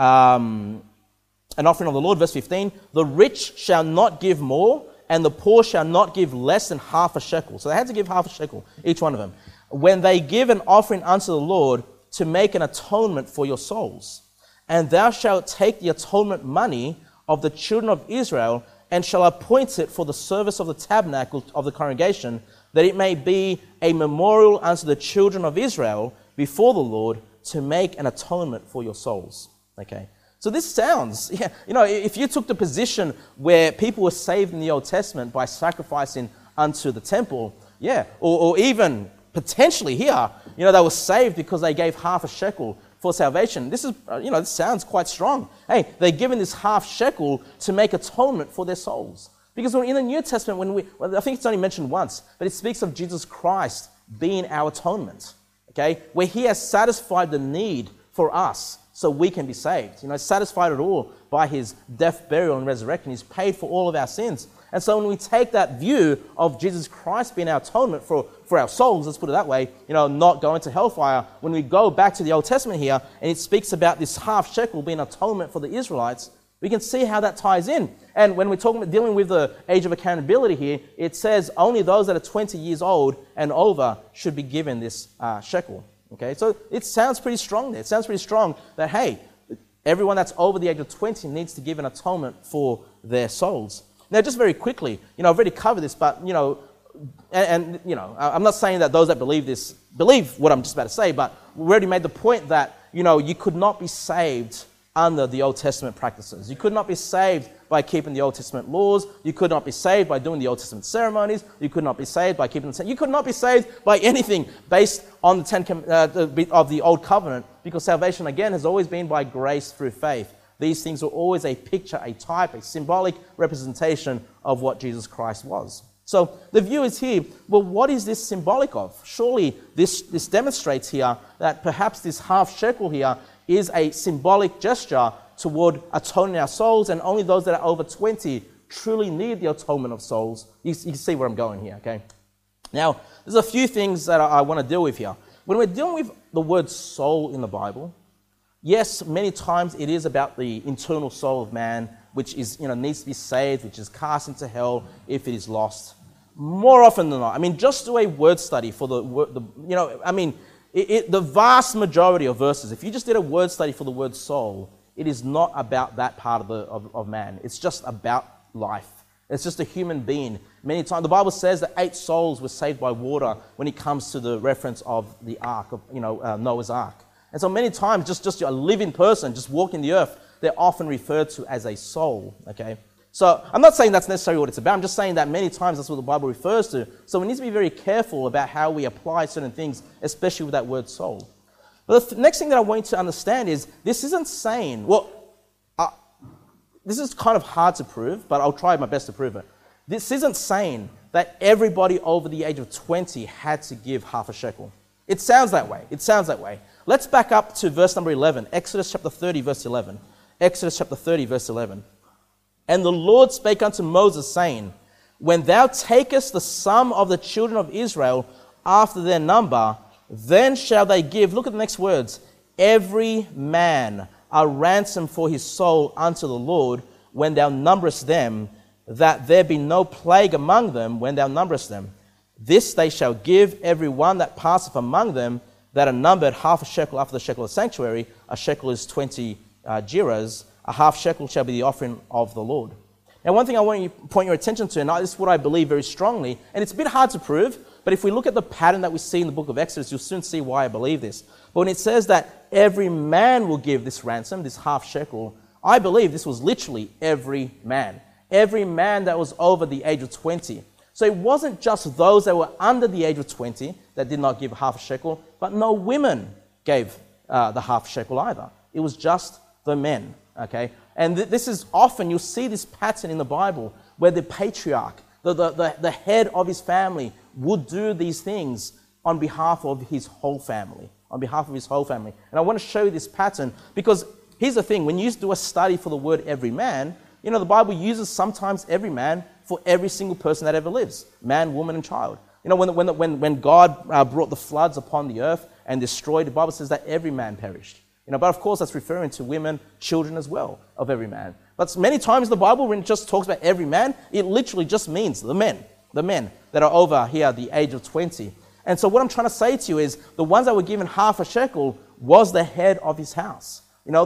an offering of the Lord, verse 15, the rich shall not give more, and the poor shall not give less than half a shekel. So they had to give half a shekel, each one of them. When they give an offering unto the Lord to make an atonement for your souls. And thou shalt take the atonement money of the children of Israel, and shall appoint it for the service of the tabernacle of the congregation, that it may be a memorial unto the children of Israel before the Lord, to make an atonement for your souls. Okay, so this sounds, if you took the position where people were saved in the Old Testament by sacrificing unto the temple, or even potentially here, they were saved because they gave half a shekel for salvation. This sounds quite strong. Hey, they're given this half shekel to make atonement for their souls. Because in the New Testament, I think it's only mentioned once, but it speaks of Jesus Christ being our atonement. Okay, where he has satisfied the need for us so we can be saved. Satisfied it all by his death, burial, and resurrection. He's paid for all of our sins. And so when we take that view of Jesus Christ being our atonement for our souls, let's put it that way, not going to hellfire, when we go back to the Old Testament here, and it speaks about this half shekel being atonement for the Israelites, we can see how that ties in. And when we're talking about dealing with the age of accountability here, it says only those that are 20 years old and over should be given this shekel. Okay, so it sounds pretty strong there. It sounds pretty strong that, hey, everyone that's over the age of 20 needs to give an atonement for their souls. Now, just very quickly, I've already covered this, but, I'm not saying that those that believe what I'm just about to say, but we already made the point that, you could not be saved under the Old Testament practices. You could not be saved by keeping the Old Testament laws. You could not be saved by doing the Old Testament ceremonies. You could not be saved by keeping you could not be saved by anything based on of the Old Covenant, because salvation, again, has always been by grace through faith. These things are always a picture, a type, a symbolic representation of what Jesus Christ was. So the view is here, well, what is this symbolic of? Surely this demonstrates here that perhaps this half shekel here is a symbolic gesture toward atoning our souls, and only those that are over 20 truly need the atonement of souls. You can see where I'm going here, okay? Now, there's a few things that I want to deal with here. When we're dealing with the word soul in the Bible, yes, many times it is about the internal soul of man, which is, needs to be saved, which is cast into hell if it is lost. More often than not, just do a word study for the word, The vast majority of verses, if you just did a word study for the word soul, it is not about that part of man. It's just about life. It's just a human being. Many times, the Bible says that 8 souls were saved by water when it comes to the reference of the ark, of Noah's ark. And so many times, just a living person, just walking the earth, they're often referred to as a soul, okay? So I'm not saying that's necessarily what it's about. I'm just saying that many times that's what the Bible refers to. So we need to be very careful about how we apply certain things, especially with that word soul. But the next thing that I want you to understand is this isn't saying, this is kind of hard to prove, but I'll try my best to prove it. This isn't saying that everybody over the age of 20 had to give half a shekel. It sounds that way. It sounds that way. Let's back up to verse number 11, Exodus chapter 30, verse 11. Exodus chapter 30, verse 11. And the Lord spake unto Moses, saying, When thou takest the sum of the children of Israel after their number, then shall they give, look at the next words, every man a ransom for his soul unto the Lord when thou numberest them, that there be no plague among them when thou numberest them. This they shall give every one that passeth among them, that are numbered half a shekel after the shekel of the sanctuary. A shekel is 20 gerahs. A half shekel shall be the offering of the Lord. Now, one thing I want you to point your attention to, and this is what I believe very strongly, and it's a bit hard to prove, but if we look at the pattern that we see in the book of Exodus, you'll soon see why I believe this. But when it says that every man will give this ransom, this half shekel, I believe this was literally every man. Every man that was over the age of 20. So it wasn't just those that were under the age of 20 that did not give half a shekel, but no women gave the half shekel either. It was just the men. Okay, and this is often, you'll see this pattern in the Bible where the patriarch, the head of his family, would do these things on behalf of his whole family. On behalf of his whole family. And I want to show you this pattern because here's the thing, when you do a study for the word every man, the Bible uses sometimes every man for every single person that ever lives. Man, woman, and child. When God brought the floods upon the earth and destroyed, the Bible says that every man perished. But of course that's referring to women, children as well, of every man. But many times the Bible, when it just talks about every man, it literally just means the men that are over here the age of 20. And so what I'm trying to say to you is the ones that were given half a shekel was the head of his house.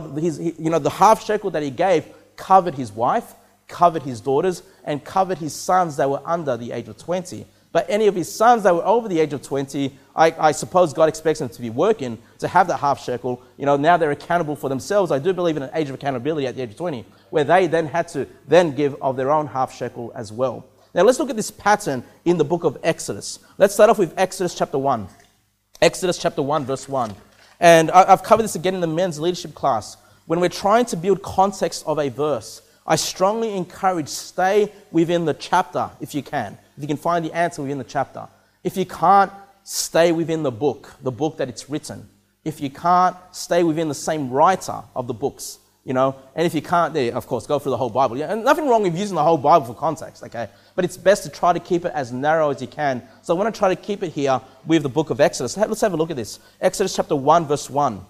The half shekel that he gave covered his wife, covered his daughters, and covered his sons that were under the age of 20. But any of his sons that were over the age of 20, I suppose God expects them to be working to have that half shekel. Now they're accountable for themselves. I do believe in an age of accountability at the age of 20, where they then had to then give of their own half shekel as well. Now let's look at this pattern in the book of Exodus. Let's start off with Exodus chapter 1. Exodus chapter 1, verse 1. And I've covered this again in the men's leadership class. When we're trying to build context of a verse, I strongly encourage stay within the chapter if you can. If you can find the answer within the chapter. If you can't, stay within the book that it's written. If you can't, stay within the same writer of the books, And if you can't, of course, go through the whole Bible. And nothing wrong with using the whole Bible for context, okay? But it's best to try to keep it as narrow as you can. So I want to try to keep it here with the book of Exodus. Let's have a look at this. Exodus chapter 1, verse 1.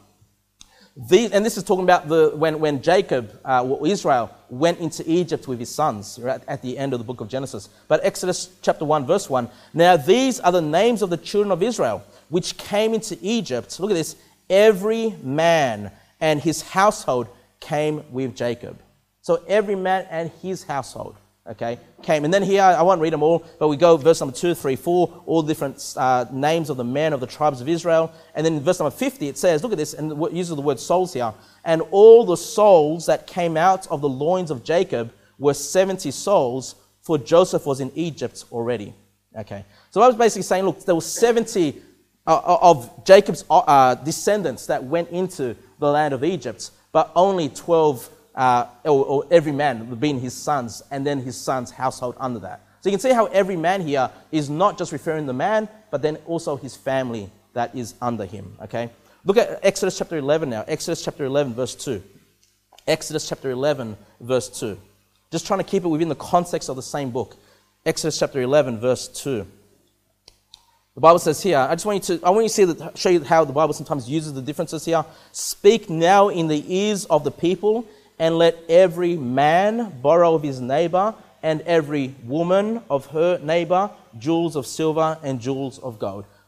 And this is talking about when Jacob, Israel, went into Egypt with his sons, right, at the end of the book of Genesis. But Exodus chapter 1, verse 1. Now these are the names of the children of Israel, which came into Egypt. Look at this. Every man and his household came with Jacob. So every man and his household, okay, came. And then here, I won't read them all, but we go verse number 2, 3, 4, all the different names of the men of the tribes of Israel. And then in verse number 50, it says, look at this, and it uses the word souls here. And all the souls that came out of the loins of Jacob were 70 souls, for Joseph was in Egypt already. Okay. So I was basically saying, look, there were 70 of Jacob's descendants that went into the land of Egypt, but only 12 or every man being his sons, and then his son's household under that. So you can see how every man here is not just referring to the man, but then also his family that is under him. Okay? Look at Exodus chapter 11 now. Exodus chapter 11, verse 2. Exodus chapter 11, verse 2. Just trying to keep it within the context of the same book. Exodus chapter 11, verse 2. The Bible says here, I want you to see show you how the Bible sometimes uses the differences here. Speak now in the ears of the people, and let every man borrow of his neighbor, and every woman of her neighbor, jewels of silver and jewels of gold.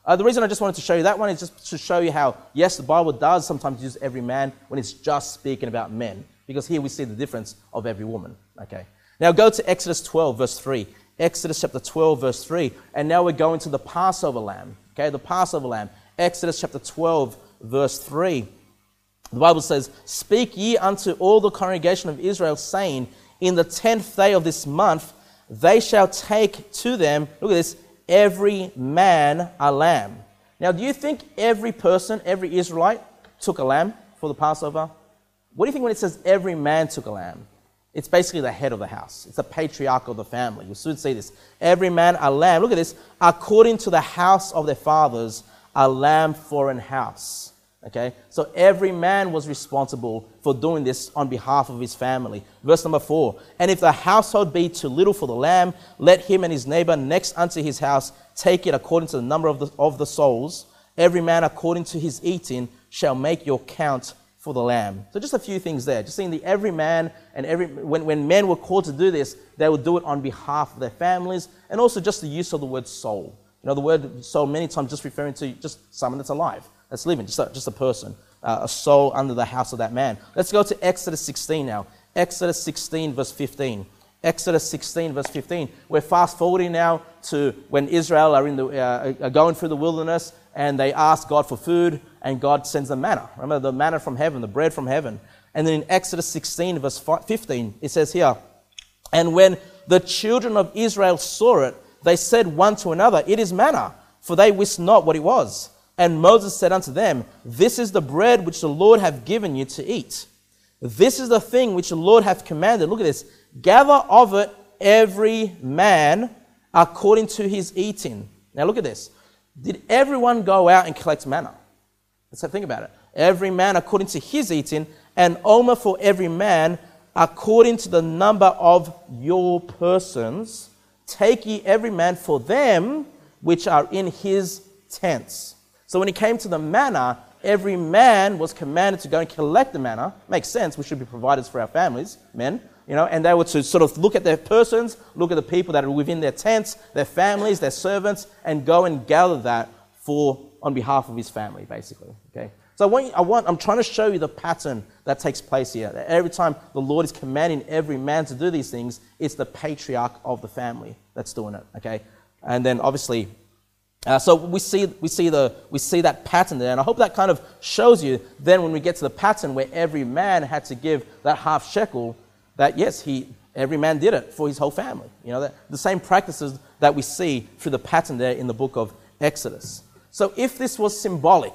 The reason I just wanted to show you that one is just to show you how, yes, the Bible does sometimes use every man when it's just speaking about men, because here we see the difference of every woman. Okay. Now go to Exodus 12, verse 3. Exodus chapter 12, verse 3. And now we're going to the Passover lamb. Okay, the Passover lamb. Exodus chapter 12, verse 3. The Bible says, "Speak ye unto all the congregation of Israel, saying, in the 10th day of this month, they shall take to them," look at this, "every man a lamb." Now, do you think every person, every Israelite took a lamb for the Passover? What do you think when it says every man took a lamb? It's basically the head of the house. It's the patriarch of the family. You should see this. Every man a lamb. Look at this. "According to the house of their fathers, a lamb for an house." Okay? So every man was responsible for doing this on behalf of his family. Verse number 4. "And if the household be too little for the lamb, let him and his neighbor next unto his house take it according to the number of the souls. Every man according to his eating shall make your count for the lamb." So just a few things there. Just seeing the every man and when men were called to do this, they would do it on behalf of their families, and also just the use of the word soul. You know, the word soul many times just referring to just someone that's alive, that's living, just a person, a soul under the house of that man. Let's go to Exodus 16 now. Exodus 16 verse 15. Exodus 16 verse 15. We're fast forwarding now to when Israel are going through the wilderness, and they ask God for food, and God sends them manna. Remember the manna from heaven, the bread from heaven. And then in Exodus 16 verse 15, it says here, "And when the children of Israel saw it, they said one to another, It is manna, for they wist not what it was. And Moses said unto them, This is the bread which the Lord hath given you to eat. This is the thing which the Lord hath commanded." Look at this. "Gather of it every man according to his eating." Now look at this. Did everyone go out and collect manna? Let's think about it. Every man according to his eating, and omer for every man according to the number of your persons. Take ye every man for them which are in his tents. So when it came to the manna, every man was commanded to go and collect the manna. Makes sense. We should be providers for our families, men. You know, and they were to sort of look at their persons, look at the people that are within their tents, their families, their servants, and go and gather that on behalf of his family, basically. Okay. So I'm trying to show you the pattern that takes place here. That every time the Lord is commanding every man to do these things, it's the patriarch of the family that's doing it. Okay. And then obviously, so we see that pattern there, and I hope that kind of shows you. Then when we get to the pattern where every man had to give that half shekel, that yes, every man did it for his whole family. You know, that the same practices that we see through the pattern there in the book of Exodus. So if this was symbolic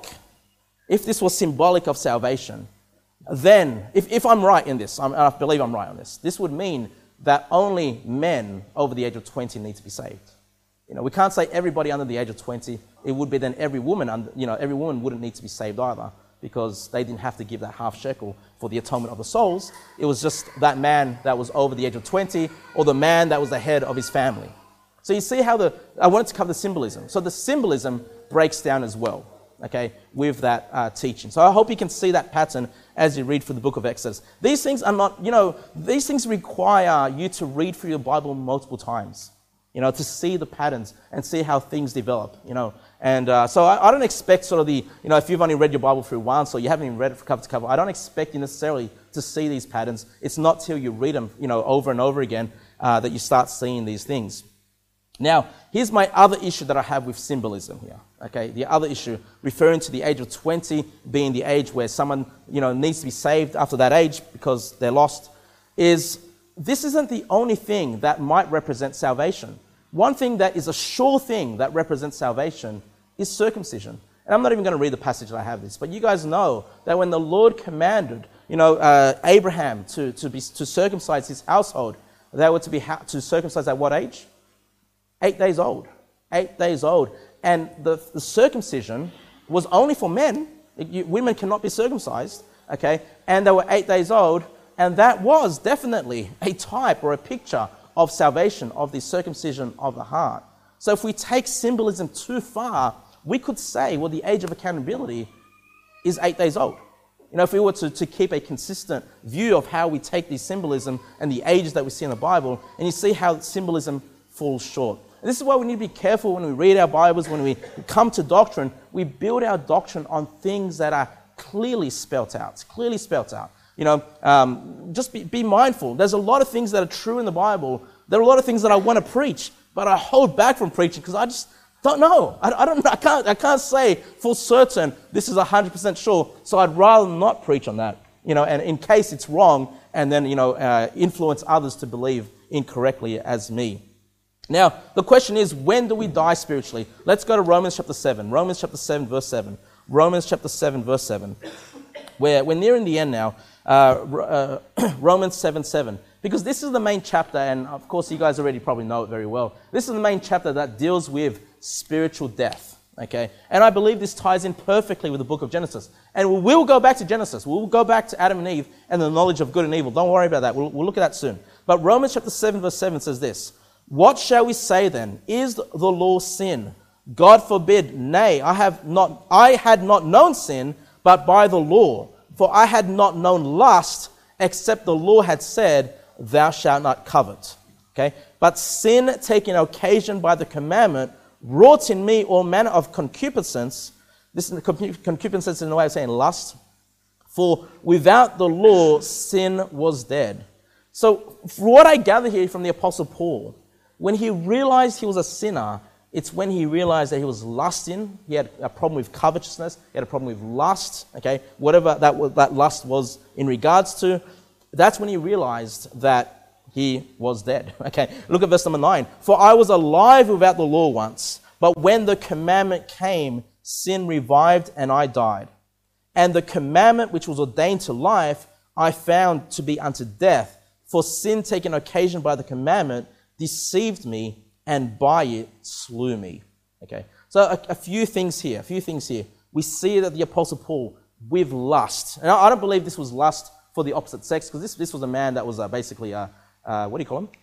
of salvation, then if I'm right in this, I believe I'm right on this would mean that only men over the age of 20 need to be saved. You know, we can't say everybody under the age of 20. It would be then every woman wouldn't need to be saved either, because they didn't have to give that half shekel for the atonement of the souls. It was just that man that was over the age of 20, or the man that was the head of his family. So you see how I wanted to cover the symbolism. So the symbolism breaks down as well, okay, with that teaching. So I hope you can see that pattern as you read through the book of Exodus. These things are not, these things require you to read through your Bible multiple times, to see the patterns and see how things develop, And so I don't expect sort of if you've only read your Bible through once, or you haven't even read it from cover to cover, I don't expect you necessarily to see these patterns. It's not till you read them, over and over again that you start seeing these things. Now, here's my other issue that I have with symbolism here. Okay, the other issue, referring to the age of 20 being the age where someone, needs to be saved after that age because they're lost, is this isn't the only thing that might represent salvation. One thing that is a sure thing that represents salvation is circumcision. And I'm not even going to read the passage that I have this, but you guys know that when the Lord commanded, Abraham to circumcise his household, they were to circumcise at what age? 8 days old. 8 days old. And the circumcision was only for men. Women cannot be circumcised. Okay? And they were 8 days old. And that was definitely a type or a picture of salvation, of the circumcision of the heart. So if we take symbolism too far, we could say, well, the age of accountability is 8 days old. If we were to keep a consistent view of how we take the symbolism and the ages that we see in the Bible, and you see how symbolism falls short. And this is why we need to be careful when we read our Bibles, when we come to doctrine. We build our doctrine on things that are clearly spelt out. It's clearly spelt out. Just be mindful. There's a lot of things that are true in the Bible. There are a lot of things that I want to preach, but I hold back from preaching because I just don't know. I can't say for certain this is 100% sure, so I'd rather not preach on that. And in case it's wrong, and then influence others to believe incorrectly as me. Now, the question is, when do we die spiritually? Let's go to Romans chapter 7. Romans chapter 7, verse 7. Romans chapter 7, verse 7. We're nearing the end now. Romans 7:7. Because this is the main chapter, and of course you guys already probably know it very well. This is the main chapter that deals with spiritual death. Okay? And I believe this ties in perfectly with the book of Genesis. And we will go back to Genesis. We'll go back to Adam and Eve and the knowledge of good and evil. Don't worry about that. We'll look at that soon. But Romans chapter 7, verse 7 says this. What shall we say then? Is the law sin? God forbid. Nay, I had not known sin, but by the law. For I had not known lust, except the law had said, thou shalt not covet. Okay? But sin, taking occasion by the commandment, wrought in me all manner of concupiscence. This is concupiscence in the way of saying lust. For without the law, sin was dead. So, for what I gather here from the Apostle Paul, when he realized he was a sinner, it's when he realized that he was lusting. He had a problem with covetousness. He had a problem with lust. Okay, whatever that lust was in regards to, that's when he realized that he was dead. Okay, look at verse number 9. For I was alive without the law once, but when the commandment came, sin revived and I died. And the commandment which was ordained to life, I found to be unto death. For sin, taking occasion by the commandment, deceived me, and by it slew me. Okay, so a few things here. We see that the Apostle Paul, with lust, and I don't believe this was lust for the opposite sex, because this was a man that was basically what do you call him?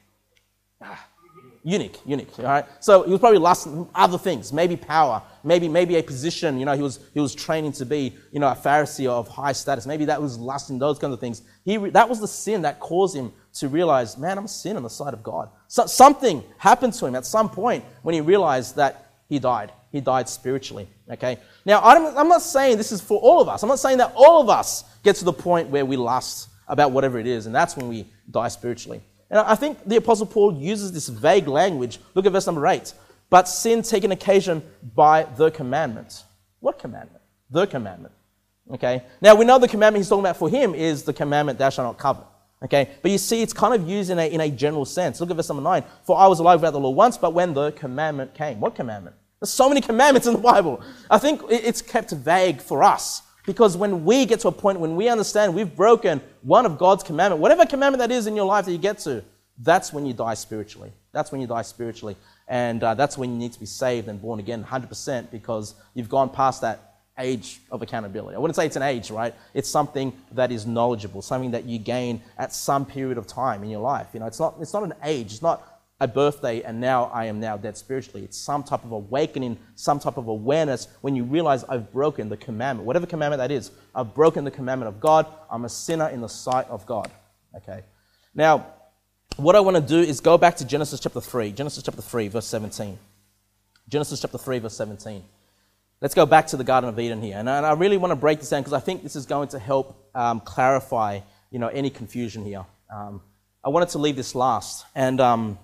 Eunuch, all right? So he was probably lusting other things, maybe power, maybe a position, he was training to be, a Pharisee of high status. Maybe that was lusting, those kinds of things. That was the sin that caused him to realize, man, I'm a sin on the sight of God. So something happened to him at some point when he realized that he died. He died spiritually, okay? Now, I'm not saying this is for all of us. I'm not saying that all of us get to the point where we lust about whatever it is, and that's when we die spiritually. And I think the Apostle Paul uses this vague language. Look at verse number 8. But sin taken occasion by the commandment. What commandment? The commandment. Okay? Now, we know the commandment he's talking about for him is the commandment, thou shalt not covet. Okay? But you see, it's kind of used in a general sense. Look at verse number 9. For I was alive without the law once, but when the commandment came. What commandment? There's so many commandments in the Bible. I think it's kept vague for us. Because when we get to a point when we understand we've broken one of God's commandments, whatever commandment that is in your life that you get to, that's when you die spiritually. That's when you die spiritually. And that's when you need to be saved and born again 100%, because you've gone past that age of accountability. I wouldn't say it's an age, right? It's something that is knowledgeable, something that you gain at some period of time in your life. It's not an age. It's not a birthday and now I am now dead spiritually. It's some type of awakening, some type of awareness when you realize I've broken the commandment, whatever commandment that is. I've broken the commandment of God. I'm a sinner in the sight of God. Okay. Now, what I want to do is go back to Genesis chapter 3. Genesis chapter 3, verse 17. Genesis chapter 3, verse 17. Let's go back to the Garden of Eden here. And I really want to break this down because I think this is going to help clarify, any confusion here. I wanted to leave this last. And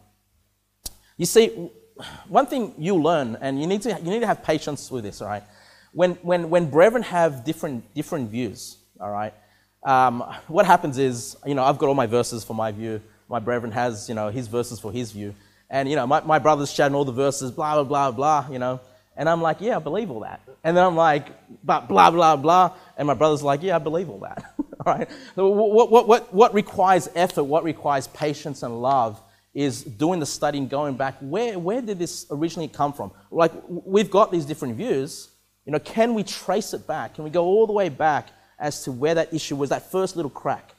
you see, one thing you learn, and you need to have patience with this, all right? When brethren have different views, all right, what happens is, I've got all my verses for my view. My brethren has, his verses for his view. And, my brother's shouting all the verses, blah, blah, blah, blah, And I'm like, yeah, I believe all that. And then I'm like, but blah, blah, blah. And my brother's like, yeah, I believe all that. All right? So what requires effort, what requires patience and love is doing the study and going back, where did this originally come from? Like, we've got these different views. Can we trace it back? Can we go all the way back as to where that issue was, that first little crack?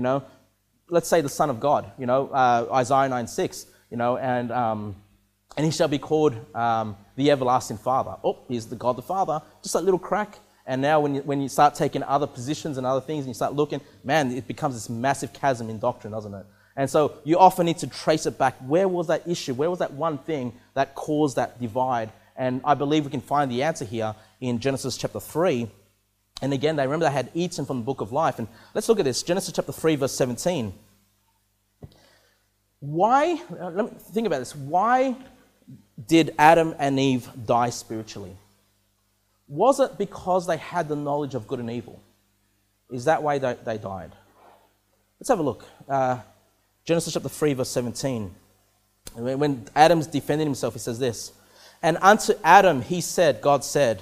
Let's say the Son of God, Isaiah 9:6, and he shall be called the everlasting Father. Oh, he's the God the Father. Just that little crack. And now when you start taking other positions and other things and you start looking, man, it becomes this massive chasm in doctrine, doesn't it? And so you often need to trace it back. Where was that issue? Where was that one thing that caused that divide? And I believe we can find the answer here in Genesis chapter 3. And again, they had eaten from the book of life. And let's look at this. Genesis chapter 3, verse 17. Why, let me think about this. Why did Adam and Eve die spiritually? Was it because they had the knowledge of good and evil? Is that why they died? Let's have a look. Genesis chapter 3, verse 17. When Adam's defending himself, he says this. And unto Adam he said, God said,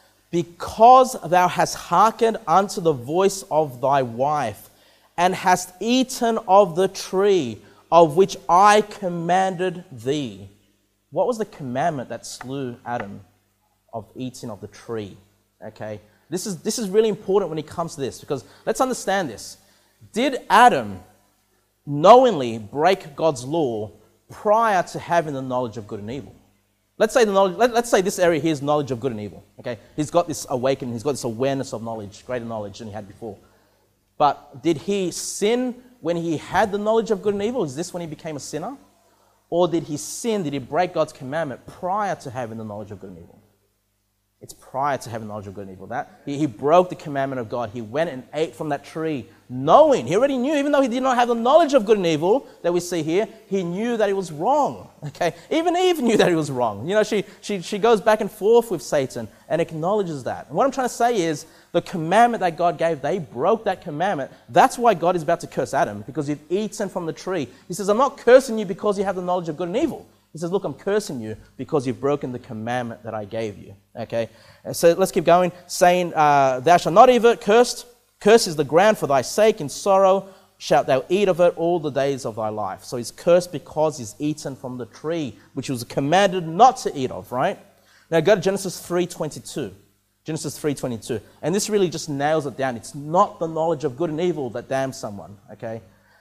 because thou hast hearkened unto the voice of thy wife, and hast eaten of the tree of which I commanded thee. What was the commandment that slew Adam of eating of the tree? Okay, this is really important when it comes to this, because let's understand this. Did Adam knowingly break God's law prior to having the knowledge of good and evil? Let's say this area here is knowledge of good and evil. Okay, he's got this awakening, he's got this awareness of knowledge, greater knowledge than he had before. But did he sin when he had the knowledge of good and evil? Is this when he became a sinner? Or did he sin, did he break God's commandment prior to having the knowledge of good and evil? It's prior to having knowledge of good and evil. That he broke the commandment of God. He went and ate from that tree, knowing, he already knew, even though he did not have the knowledge of good and evil that we see here, he knew that it was wrong. Okay, even Eve knew that it was wrong. You know, she goes back and forth with Satan and acknowledges that. And what I'm trying to say is, the commandment that God gave, they broke that commandment. That's why God is about to curse Adam, because you've eaten from the tree. He says, I'm not cursing you because you have the knowledge of good and evil. He says, look, I'm cursing you because you've broken the commandment that I gave you. Okay, and so let's keep going. Saying, thou shalt not eat of it, cursed. Cursed is the ground for thy sake. In sorrow shalt thou eat of it all the days of thy life. So he's cursed because he's eaten from the tree, which was commanded not to eat of, right? Now go to Genesis 3:22. Genesis 3:22. And this really just nails it down. It's not the knowledge of good and evil that damns someone, okay?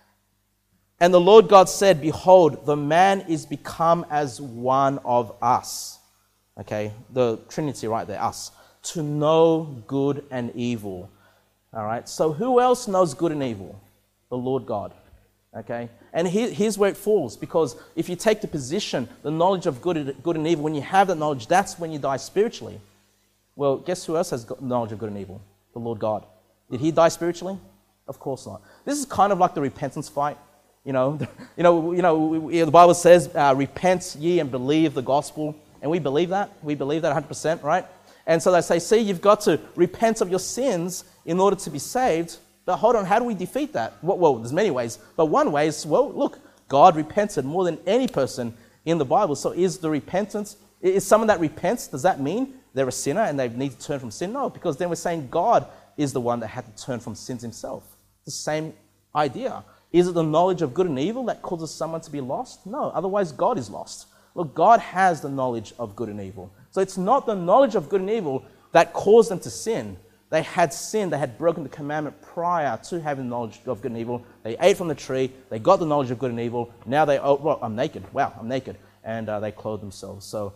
And the Lord God said, behold, the man is become as one of us. Okay, the Trinity right there, us. To know good and evil. All right, so who else knows good and evil? The Lord God. Okay, and here's where it falls, because if you take the position, the knowledge of good and evil, when you have that knowledge, that's when you die spiritually. Well, guess who else has got knowledge of good and evil? The Lord God. Did he die spiritually? Of course not. This is kind of like the repentance fight. The Bible says, repent ye and believe the gospel. And we believe that. We believe that 100%, right? And so they say, see, you've got to repent of your sins in order to be saved. But hold on, how do we defeat that? Well, there's many ways. But one way is, well, look, God repented more than any person in the Bible. So is someone that repents, does that mean they're a sinner and they need to turn from sin? No, because then we're saying God is the one that had to turn from sins himself. The same idea. Is it the knowledge of good and evil that causes someone to be lost? No, otherwise God is lost. Look, God has the knowledge of good and evil. So it's not the knowledge of good and evil that caused them to sin. They had sinned, they had broken the commandment prior to having knowledge of good and evil. They ate from the tree, they got the knowledge of good and evil. Now I'm naked. Wow, I'm naked. And they clothe themselves. So,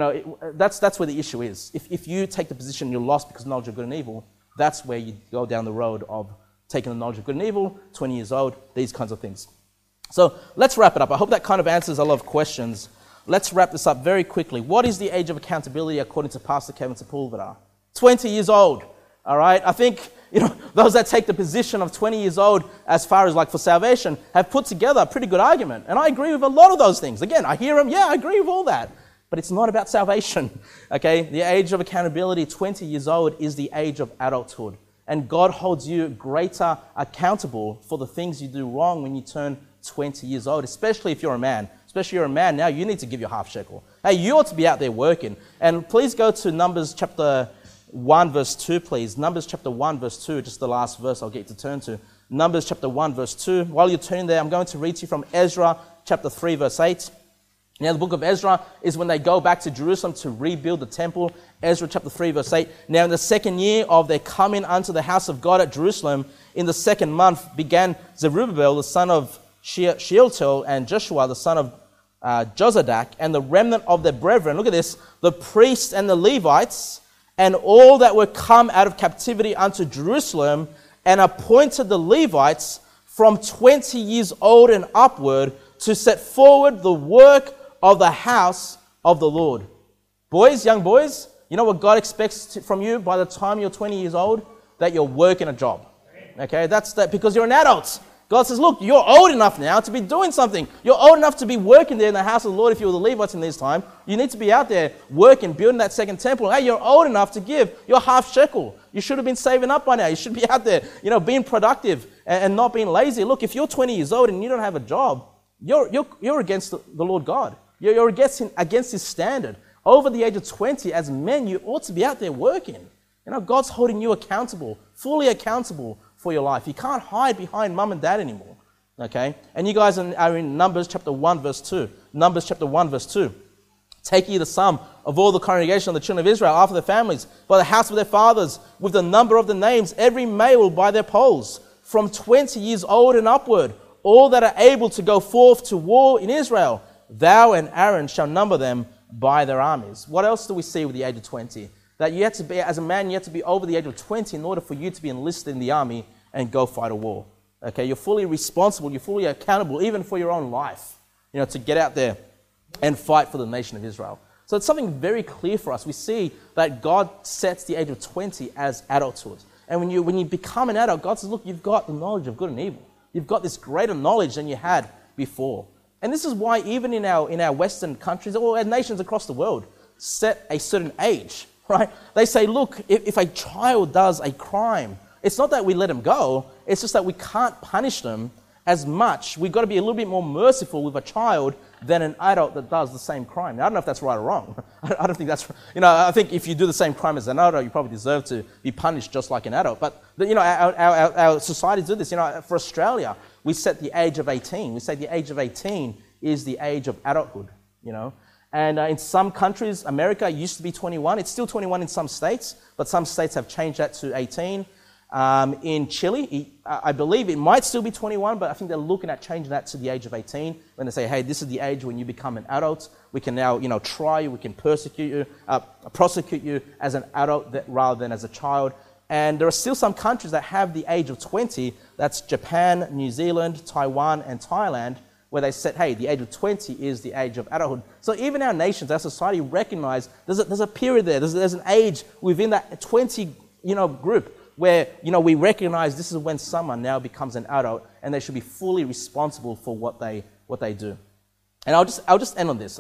that's where the issue is. If you take the position you're lost because of knowledge of good and evil, that's where you go down the road of taking the knowledge of good and evil, 20 years old, these kinds of things. So let's wrap it up. I hope that kind of answers a lot of questions. Let's wrap this up very quickly. What is the age of accountability according to Pastor Kevin Sepulveda? 20 years old. All right. I think, those that take the position of 20 years old as far as like for salvation have put together a pretty good argument. And I agree with a lot of those things. Again, I hear them. Yeah, I agree with all that. But it's not about salvation. Okay. The age of accountability, 20 years old, is the age of adulthood. And God holds you greater accountable for the things you do wrong when you turn 20 years old, especially if you're a man. Especially if you're a man, now you need to give your half shekel. Hey, you ought to be out there working. And please go to Numbers chapter 1, verse 2, please. Numbers chapter 1, verse 2, just the last verse I'll get you to turn to. Numbers chapter 1, verse 2. While you're turning there, I'm going to read to you from Ezra chapter 3, verse 8. Now, the book of Ezra is when they go back to Jerusalem to rebuild the temple. Ezra chapter 3, verse 8. Now, in the second year of their coming unto the house of God at Jerusalem, in the second month began Zerubbabel, the son of Shealtiel, and Joshua, the son of Jozadak, and the remnant of their brethren, look at this, the priests and the Levites, and all that were come out of captivity unto Jerusalem, and appointed the Levites from 20 years old and upward to set forward the work of the house of the Lord. Boys, young boys, you know what God expects from you by the time you're 20 years old? That you're working a job. Okay, that's that, because you're an adult. God says, look, you're old enough now to be doing something. You're old enough to be working there in the house of the Lord. If you were the Levites in this time, you need to be out there working, building that second temple. Hey, you're old enough to give your half shekel. You should have been saving up by now. You should be out there, being productive and not being lazy. Look, if you're 20 years old and you don't have a job, you're against the Lord God. You're against His standard. Over the age of 20, as men, you ought to be out there working. God's holding you accountable, fully accountable for your life. You can't hide behind mum and dad anymore. Okay? And you guys are in Numbers chapter 1, verse 2. Numbers chapter 1, verse 2. Take ye the sum of all the congregation of the children of Israel after their families, by the house of their fathers, with the number of the names, every male by their polls, from 20 years old and upward, all that are able to go forth to war in Israel. Thou and Aaron shall number them by their armies. What else do we see with the age of 20? That you have to be, as a man, you have to be over the age of 20 in order for you to be enlisted in the army and go fight a war. Okay, you're fully responsible, you're fully accountable, even for your own life, to get out there and fight for the nation of Israel. So it's something very clear for us. We see that God sets the age of 20 as adulthood. And when you become an adult, God says, look, you've got the knowledge of good and evil. You've got this greater knowledge than you had before. And this is why even in our Western countries, or our nations across the world, set a certain age, right? They say, look, if a child does a crime, it's not that we let them go, it's just that we can't punish them as much. We've got to be a little bit more merciful with a child than an adult that does the same crime. Now, I don't know if that's right or wrong. I don't think that's, I think if you do the same crime as an adult, you probably deserve to be punished just like an adult. But, our societies do this. For Australia, we set the age of 18. We say the age of 18 is the age of adulthood, And in some countries, America used to be 21. It's still 21 in some states, but some states have changed that to 18. In Chile, I believe it might still be 21, but I think they're looking at changing that to the age of 18 when they say, hey, this is the age when you become an adult. We can now, try you, we can prosecute you as an adult rather than as a child. And there are still some countries that have the age of 20. That's Japan, New Zealand, Taiwan, and Thailand, where they said, hey, the age of 20 is the age of adulthood. So even our nations, our society recognize there's a period there. There's an age within that 20, group where, we recognize this is when someone now becomes an adult and they should be fully responsible for what they do. And I'll just end on this.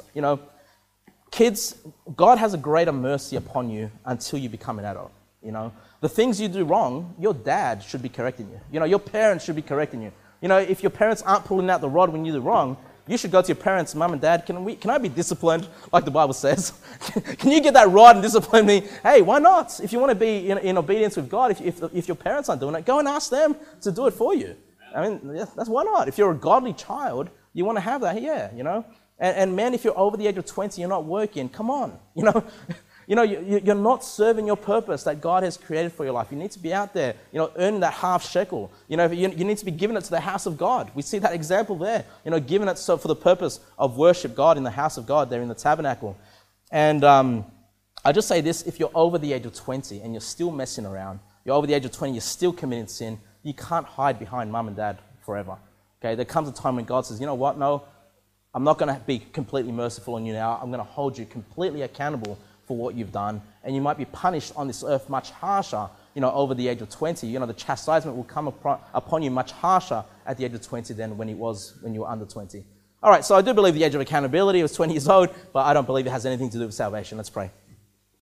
Kids, God has a greater mercy upon you until you become an adult. The things you do wrong, your dad should be correcting you. Your parents should be correcting you. If your parents aren't pulling out the rod when you do wrong, you should go to your parents, mum and dad, can I be disciplined like the Bible says? Can you get that rod and discipline me? Hey, why not? If you want to be in obedience with God, if your parents aren't doing it, go and ask them to do it for you. I mean, that's why not? If you're a godly child, you want to have that, And man, if you're over the age of 20, you're not working, come on, You're not serving your purpose that God has created for your life. You need to be out there, earning that half shekel. You need to be giving it to the house of God. We see that example there, giving it for the purpose of worship God in the house of God there in the tabernacle. And I just say this, if you're over the age of 20 and you're still messing around, you're over the age of 20, you're still committing sin, you can't hide behind mum and dad forever. Okay, there comes a time when God says, you know what, no, I'm not going to be completely merciful on you now. I'm going to hold you completely accountable for what you've done, and you might be punished on this earth much harsher, over the age of 20. The chastisement will come upon you much harsher at the age of 20 than when it was when you were under 20. All right, so I do believe the age of accountability was 20 years old, but I don't believe it has anything to do with salvation. Let's pray.